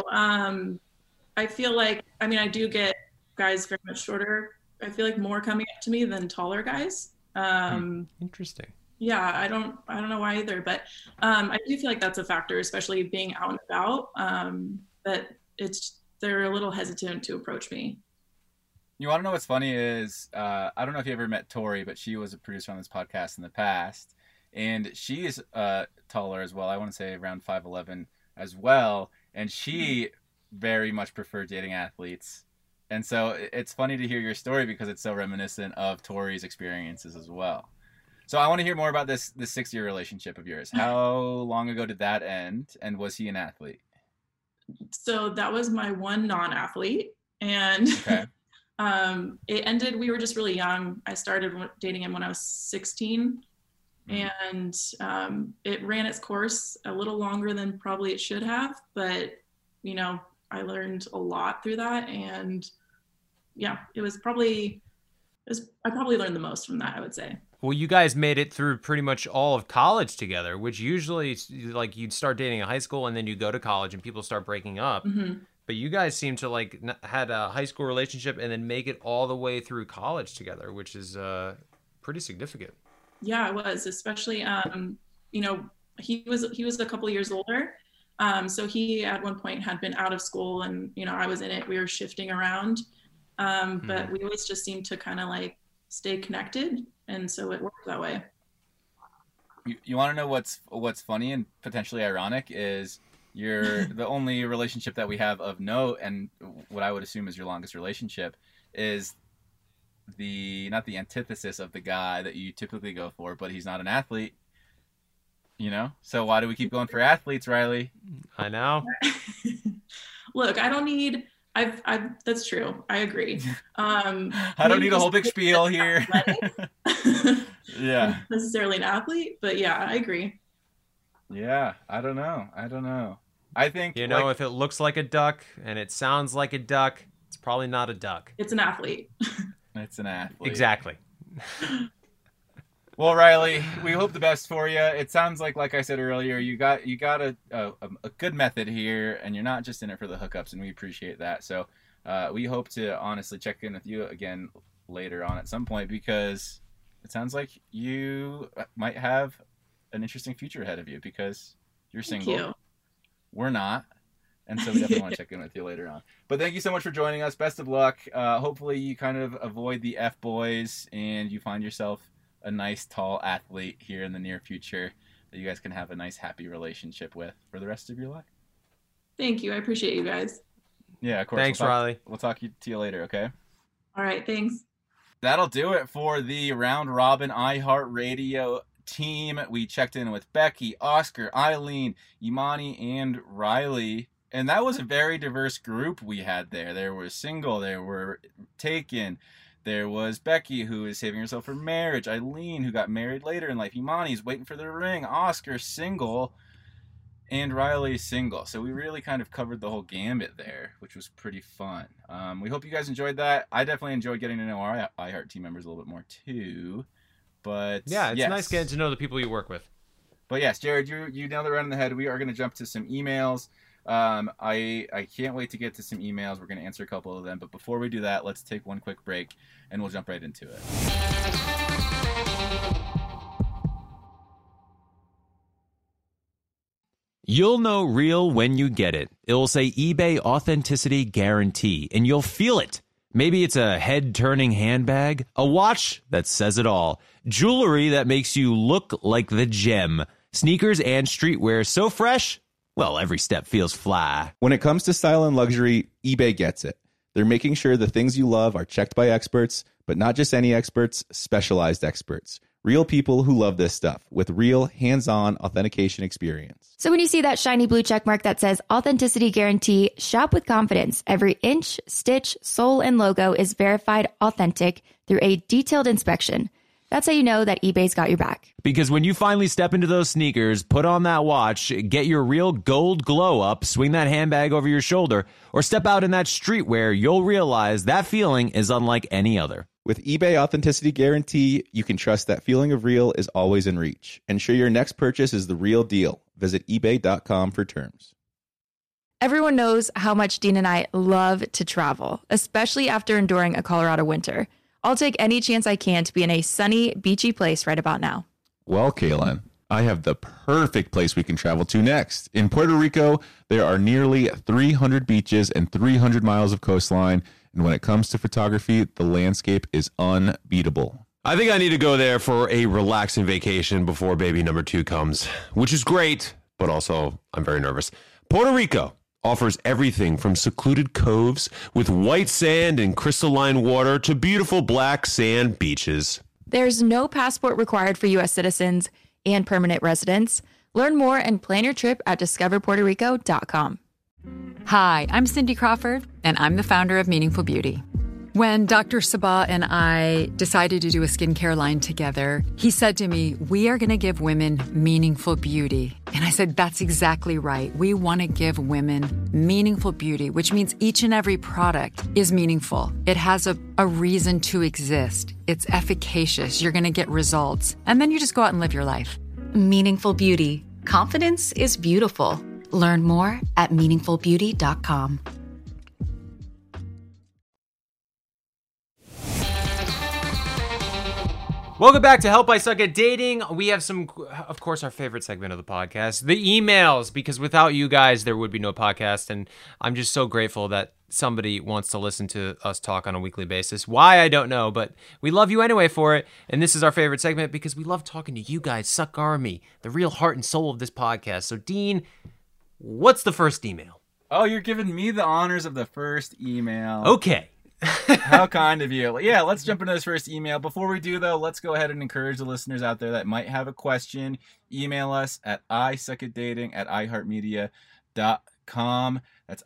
I feel like, I do get guys very much shorter. I feel like more coming up to me than taller guys. Interesting. Yeah, I don't know why either, but I do feel like that's a factor, especially being out and about. That they're a little hesitant to approach me. You want to know what's funny is I don't know if you ever met Tori, but she was a producer on this podcast in the past, and she is taller as well. I want to say around 5'11" as well, and she very much preferred dating athletes. And so it's funny to hear your story because it's so reminiscent of Tori's experiences as well. So I want to hear more about this 6-year relationship of yours. How long ago did that end, and was he an athlete? So that was my one non-athlete, and okay. It ended, we were just really young. I started dating him when I was 16, and it ran its course a little longer than probably it should have, but I learned a lot through that, and yeah, I probably learned the most from that, I would say. Well, you guys made it through pretty much all of college together, which usually, like, you'd start dating in high school and then you go to college and people start breaking up. Mm-hmm. But you guys seem to had a high school relationship and then make it all the way through college together, which is pretty significant. Yeah, it was, especially he was a couple years older, so he at one point had been out of school, and I was in it. We were shifting around, but we always just seemed to kind of stay connected, and so it worked that way. You want to know what's funny and potentially ironic is you're the only relationship that we have of note, and what I would assume is your longest relationship is not the antithesis of the guy that you typically go for, but he's not an athlete. So why do we keep going for athletes, Riley? I know. Look, I don't need. That's true. I agree. I don't need a whole big spiel here. Yeah. Necessarily an athlete, but yeah, I agree. Yeah, I don't know. I think if it looks like a duck and it sounds like a duck, it's probably not a duck. It's an athlete. It's an athlete. Exactly. Well, Riley, we hope the best for you. It sounds like I said earlier, you got a good method here, and you're not just in it for the hookups, and we appreciate that. So we hope to honestly check in with you again later on at some point, because it sounds like you might have an interesting future ahead of you because you're single. Thank you. We're not. And so we definitely want to check in with you later on. But thank you so much for joining us. Best of luck. Hopefully you kind of avoid the F-boys and you find yourself a nice, tall athlete here in the near future that you guys can have a nice, happy relationship with for the rest of your life. Thank you. I appreciate you guys. Yeah, of course. Thanks, Riley. We'll talk to you later, okay? All right, thanks. That'll do it for the Round Robin iHeartRadio team. We checked in with Becky, Oscar, Eileen, Imani, and Riley. And that was a very diverse group we had there. There was single, there were taken, there was Becky, who is saving herself for marriage, Eileen, who got married later in life, Imani's waiting for the ring, Oscar, single, and Riley, single. So we really kind of covered the whole gambit there, which was pretty fun. We hope you guys enjoyed that. I definitely enjoyed getting to know our iHeart team members a little bit more too. But yeah, it's nice getting to know the people you work with. But yes, Jared, you nailed it right on the head. We are going to jump to some emails. I can't wait to get to some emails. We're going to answer a couple of them. But before we do that, let's take one quick break and we'll jump right into it. You'll know real when you get it. It'll say eBay Authenticity Guarantee, and you'll feel it. Maybe it's a head-turning handbag, a watch that says it all, jewelry that makes you look like the gem, sneakers and streetwear so fresh, well, every step feels fly. When it comes to style and luxury, eBay gets it. They're making sure the things you love are checked by experts, but not just any experts, specialized experts. Real people who love this stuff with real hands-on authentication experience. So when you see that shiny blue check mark that says Authenticity Guarantee, shop with confidence. Every inch, stitch, sole, and logo is verified authentic through a detailed inspection. That's how you know that eBay's got your back. Because when you finally step into those sneakers, put on that watch, get your real gold glow up, swing that handbag over your shoulder, or step out in that streetwear, you'll realize that feeling is unlike any other. With eBay Authenticity Guarantee, you can trust that feeling of real is always in reach. Ensure your next purchase is the real deal. Visit ebay.com for terms. Everyone knows how much Dean and I love to travel, especially after enduring a Colorado winter. I'll take any chance I can to be in a sunny, beachy place right about now. Well, Kaylin, I have the perfect place we can travel to next. In Puerto Rico, there are nearly 300 beaches and 300 miles of coastline. And when it comes to photography, the landscape is unbeatable. I think I need to go there for a relaxing vacation before baby number 2 comes, which is great, but also I'm very nervous. Puerto Rico offers everything from secluded coves with white sand and crystalline water to beautiful black sand beaches. There's no passport required for U.S. citizens and permanent residents. Learn more and plan your trip at discoverpuertorico.com. Hi, I'm Cindy Crawford, and I'm the founder of Meaningful Beauty. When Dr. Sabah and I decided to do a skincare line together, he said to me, we are going to give women meaningful beauty. And I said, that's exactly right. We want to give women meaningful beauty, which means each and every product is meaningful. It has a reason to exist. It's efficacious. You're going to get results. And then you just go out and live your life. Meaningful Beauty. Confidence is beautiful. Learn more at meaningfulbeauty.com. Welcome back to Help I Suck at Dating. We have some, of course, our favorite segment of the podcast, the emails, because without you guys, there would be no podcast. And I'm just so grateful that somebody wants to listen to us talk on a weekly basis. Why, I don't know, but we love you anyway for it. And this is our favorite segment because we love talking to you guys, Suck Army, the real heart and soul of this podcast. So, Dean, what's the first email? Oh, you're giving me the honors of the first email. Okay. How kind of you. Yeah, let's jump into this first email. Before we do, though, let's go ahead and encourage the listeners out there that might have a question. Email us at isuckatdating@iheartmedia.com. That's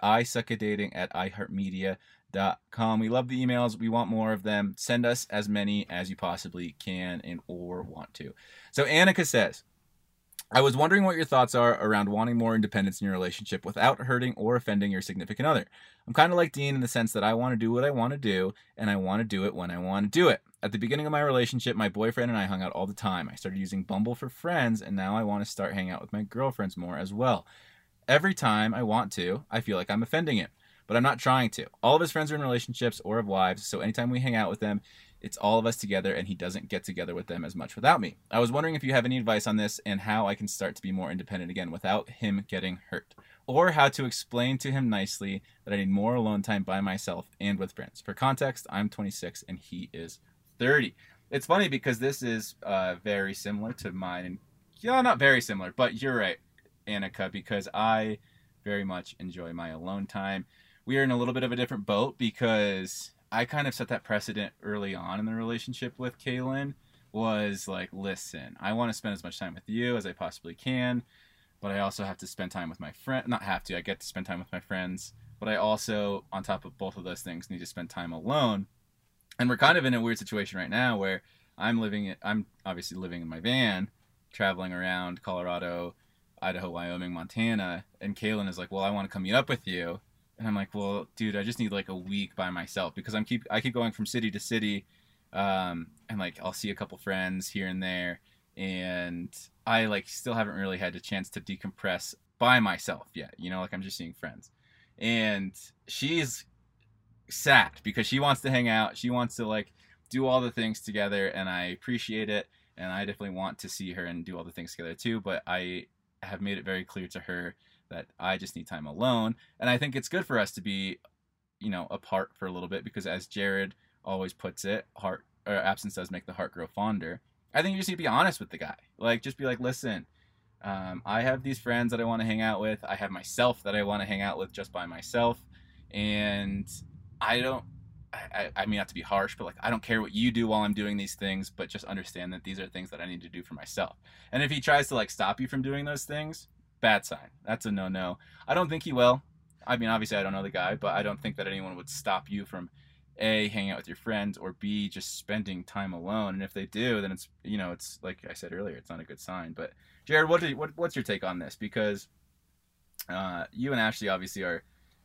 isuckatdating@iheartmedia.com. We love the emails. We want more of them. Send us as many as you possibly can and or want to. So Annika says, I was wondering what your thoughts are around wanting more independence in your relationship without hurting or offending your significant other. I'm kind of like Dean in the sense that I want to do what I want to do, and I want to do it when I want to do it. At the beginning of my relationship, my boyfriend and I hung out all the time. I started using Bumble for friends, and now I want to start hanging out with my girlfriends more as well. Every time I want to, I feel like I'm offending him, but I'm not trying to. All of his friends are in relationships or have wives, so anytime we hang out with them, it's all of us together, and he doesn't get together with them as much without me. I was wondering if you have any advice on this and how I can start to be more independent again without him getting hurt, or how to explain to him nicely that I need more alone time by myself and with friends. For context, I'm 26 and he is 30. It's funny because this is very similar to mine. And yeah, not very similar, but you're right, Annika, because I very much enjoy my alone time. We are in a little bit of a different boat because I kind of set that precedent early on in the relationship with Kaylin. Was like, listen, I want to spend as much time with you as I possibly can, but I also have to spend time with my friend. Not have to, I get to spend time with my friends, but I also, on top of both of those things, need to spend time alone. And we're kind of in a weird situation right now where I'm obviously living in my van, traveling around Colorado, Idaho, Wyoming, Montana, and Kaylin is like, well, I want to come meet up with you. And I'm like, well, dude, I just need like a week by myself because I keep going from city to city, and like I'll see a couple friends here and there, and I like still haven't really had a chance to decompress by myself yet. You know, like I'm just seeing friends, and she's sad because she wants to hang out, she wants to like do all the things together, and I appreciate it, and I definitely want to see her and do all the things together too. But I have made it very clear to her that I just need time alone. And I think it's good for us to be, you know, apart for a little bit because as Jared always puts it, absence does make the heart grow fonder. I think you just need to be honest with the guy. Like, just be like, listen, I have these friends that I want to hang out with. I have myself that I want to hang out with just by myself. And I mean, not to be harsh, but like, I don't care what you do while I'm doing these things, but just understand that these are things that I need to do for myself. And if he tries to like stop you from doing those things, bad sign. That's a no-no. I don't think he will. I mean, obviously I don't know the guy, but I don't think that anyone would stop you from A, hanging out with your friends, or B, just spending time alone. And if they do, then it's, you know, it's like I said earlier, it's not a good sign. But Jared, what's your take on this? Because you and Ashley obviously are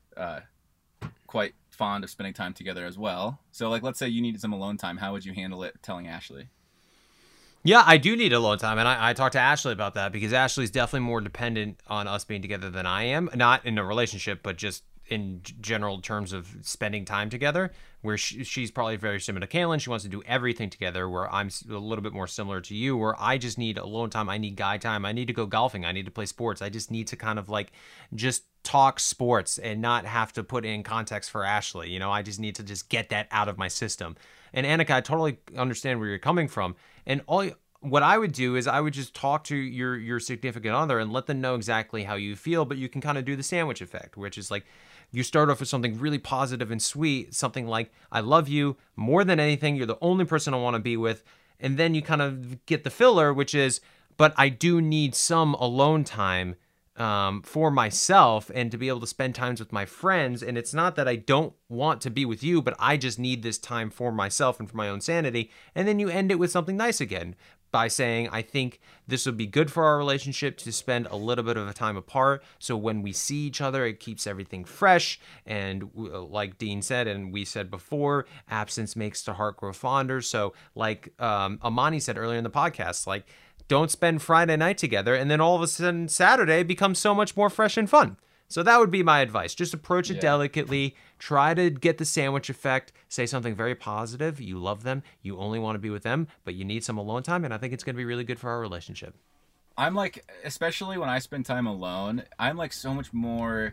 quite fond of spending time together as well. So like, let's say you needed some alone time. How would you handle it telling Ashley? Yeah, I do need alone time, and I talked to Ashley about that because Ashley's definitely more dependent on us being together than I am. Not in a relationship, but just in general terms of spending time together, where she's probably very similar to Kaylin. She wants to do everything together, where I'm a little bit more similar to you, where I just need alone time. I need guy time. I need to go golfing. I need to play sports. I just need to kind of like just talk sports and not have to put in context for Ashley. You know, I just need to just get that out of my system. And Annika, I totally understand where you're coming from. And what I would do is I would just talk to your significant other and let them know exactly how you feel, but you can kind of do the sandwich effect, which is like you start off with something really positive and sweet, something like, I love you more than anything. You're the only person I want to be with. And then you kind of get the filler, which is, but I do need some alone time for myself and to be able to spend times with my friends. And it's not that I don't want to be with you, but I just need this time for myself and for my own sanity. And then you end it with something nice again by saying, I think this would be good for our relationship to spend a little bit of a time apart. So when we see each other, it keeps everything fresh. And like Dean said, and we said before, absence makes the heart grow fonder. So like Amani said earlier in the podcast, like, don't spend Friday night together, and then all of a sudden Saturday becomes so much more fresh and fun. So that would be my advice. Just approach it delicately. Try to get the sandwich effect. Say something very positive. You love them. You only want to be with them, but you need some alone time, and I think it's going to be really good for our relationship. I'm like, especially when I spend time alone, I'm like so much more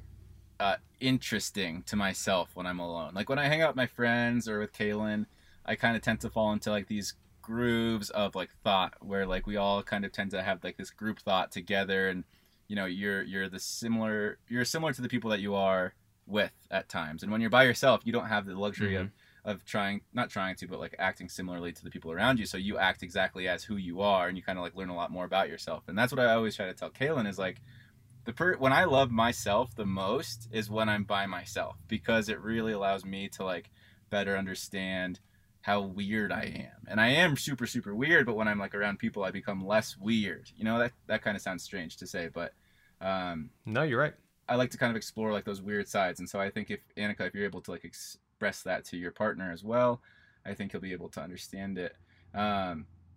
interesting to myself when I'm alone. Like when I hang out with my friends or with Kaylin, I kind of tend to fall into like these grooves of like thought where like we all kind of tend to have like this group thought together, and you know you're similar to the people that you are with at times. And when you're by yourself, you don't have the luxury of not trying to, but like acting similarly to the people around you. So you act exactly as who you are, and you kind of like learn a lot more about yourself. And that's what I always try to tell Kaylin is like when I love myself the most is when I'm by myself, because it really allows me to like better understand how weird I am. And I am super, super weird, but when I'm like around people, I become less weird. You know, that kind of sounds strange to say, but no, you're right. I like to kind of explore like those weird sides. And so I think if Annika, if you're able to like express that to your partner as well, I think he'll be able to understand it. I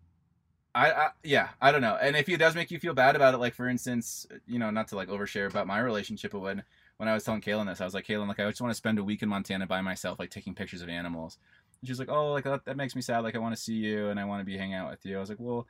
don't know. And if it does make you feel bad about it, like for instance, you know, not to like overshare about my relationship, but when I was telling Kaylin this, I was like, Kaylin, like I just want to spend a week in Montana by myself, like taking pictures of animals. And she's like, oh, like that makes me sad. Like I want to see you and I want to be hanging out with you. I was like, well,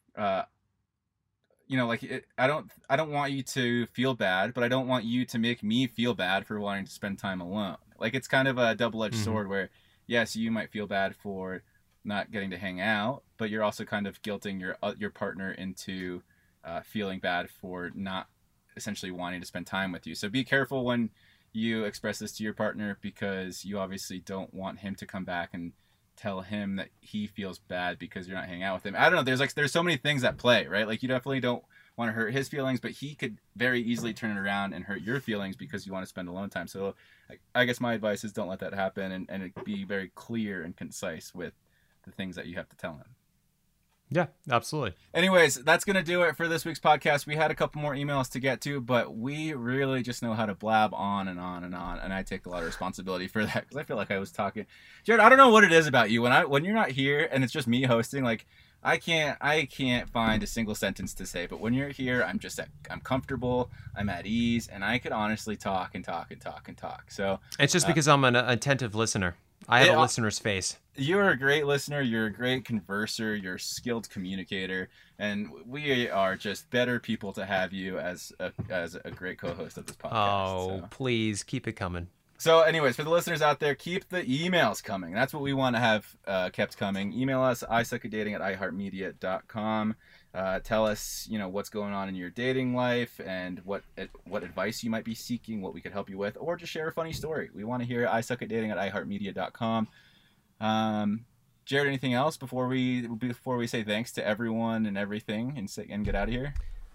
you know, like I don't want you to feel bad, but I don't want you to make me feel bad for wanting to spend time alone. Like it's kind of a double-edged sword where, yes, you might feel bad for not getting to hang out, but you're also kind of guilting your partner into feeling bad for not essentially wanting to spend time with you. So be careful when you express this to your partner, because you obviously don't want him to come back and tell him that he feels bad because you're not hanging out with him. I don't know. There's so many things at play, right? Like you definitely don't want to hurt his feelings, but he could very easily turn it around and hurt your feelings because you want to spend alone time. So I guess my advice is don't let that happen, and be very clear and concise with the things that you have to tell him. Yeah, absolutely. Anyways, that's going to do it for this week's podcast. We had a couple more emails to get to, but we really just know how to blab on and on and on. And I take a lot of responsibility for that because I feel like I was talking. Jared, I don't know what it is about you. When you're not here and it's just me hosting, like I can't find a single sentence to say, but when you're here, I'm comfortable, I'm at ease, and I could honestly talk and talk and talk and talk. So it's just because I'm an attentive listener. I have a listener's face. You're a great listener. You're a great converser. You're a skilled communicator, and we are just better people to have you as a great co-host of this podcast. Oh, please keep it coming. So anyways, for the listeners out there, keep the emails coming. That's what we want to have kept coming. Email us, isuckatdating@iheartmedia.com. Tell us, what's going on in your dating life and what advice you might be seeking, what we could help you with, or just share a funny story. We want to hear isuckatdating@iheartmedia.com. Jared, anything else before we say thanks to everyone and everything and get out of here?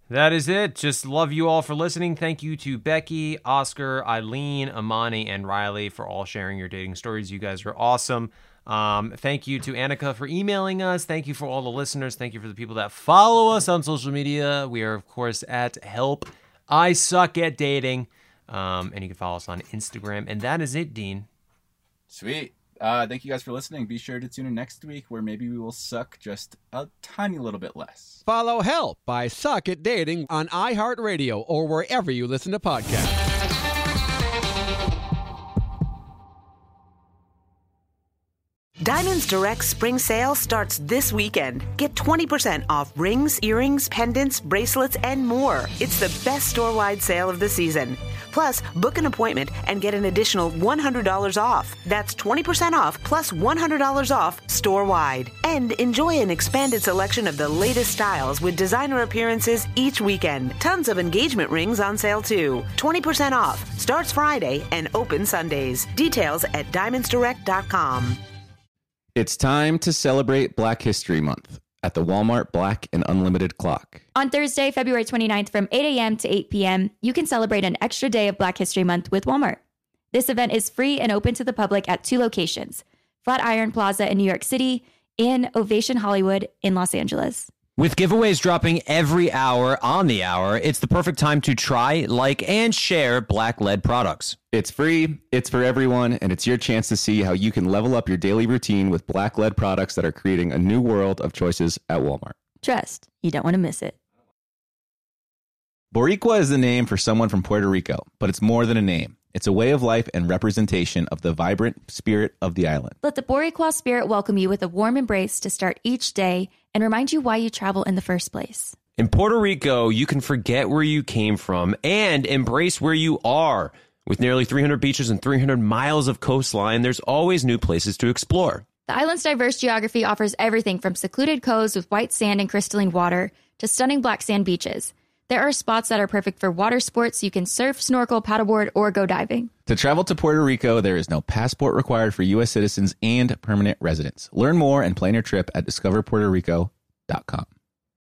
That is it. Just love you all for listening. Thank you to Becky, Oscar, Eileen, Amani, and Riley for all sharing your dating stories. You guys are awesome. Thank you to Annika for emailing us. Thank you for all the listeners. Thank you for the people that follow us on social media. We are, of course, at Help I Suck at Dating. And you can follow us on Instagram. And that is it, Dean. Sweet. Thank you guys for listening. Be sure to tune in next week where maybe we will suck just a tiny little bit less. Follow Help I Suck at Dating on iHeartRadio or wherever you listen to podcasts. Diamonds Direct Spring Sale starts this weekend. Get 20% off rings, earrings, pendants, bracelets, and more. It's the best store-wide sale of the season. Plus, book an appointment and get an additional $100 off. That's 20% off plus $100 off store-wide. And enjoy an expanded selection of the latest styles with designer appearances each weekend. Tons of engagement rings on sale too. 20% off. Starts Friday and open Sundays. Details at diamondsdirect.com. It's time to celebrate Black History Month at the Walmart Black and Unlimited Clock. On Thursday, February 29th from 8 a.m. to 8 p.m., you can celebrate an extra day of Black History Month with Walmart. This event is free and open to the public at 2 locations, Flatiron Plaza in New York City and Ovation Hollywood in Los Angeles. With giveaways dropping every hour on the hour, it's the perfect time to try, like, and share Black-led products. It's free, it's for everyone, and it's your chance to see how you can level up your daily routine with Black-led products that are creating a new world of choices at Walmart. Trust, you don't want to miss it. Boricua is the name for someone from Puerto Rico, but it's more than a name. It's a way of life and representation of the vibrant spirit of the island. Let the Boricua spirit welcome you with a warm embrace to start each day and remind you why you travel in the first place. In Puerto Rico, you can forget where you came from and embrace where you are. With nearly 300 beaches and 300 miles of coastline, there's always new places to explore. The island's diverse geography offers everything from secluded coves with white sand and crystalline water to stunning black sand beaches. There are spots that are perfect for water sports. You can surf, snorkel, paddleboard, or go diving. To travel to Puerto Rico, there is no passport required for U.S. citizens and permanent residents. Learn more and plan your trip at discoverpuertorico.com.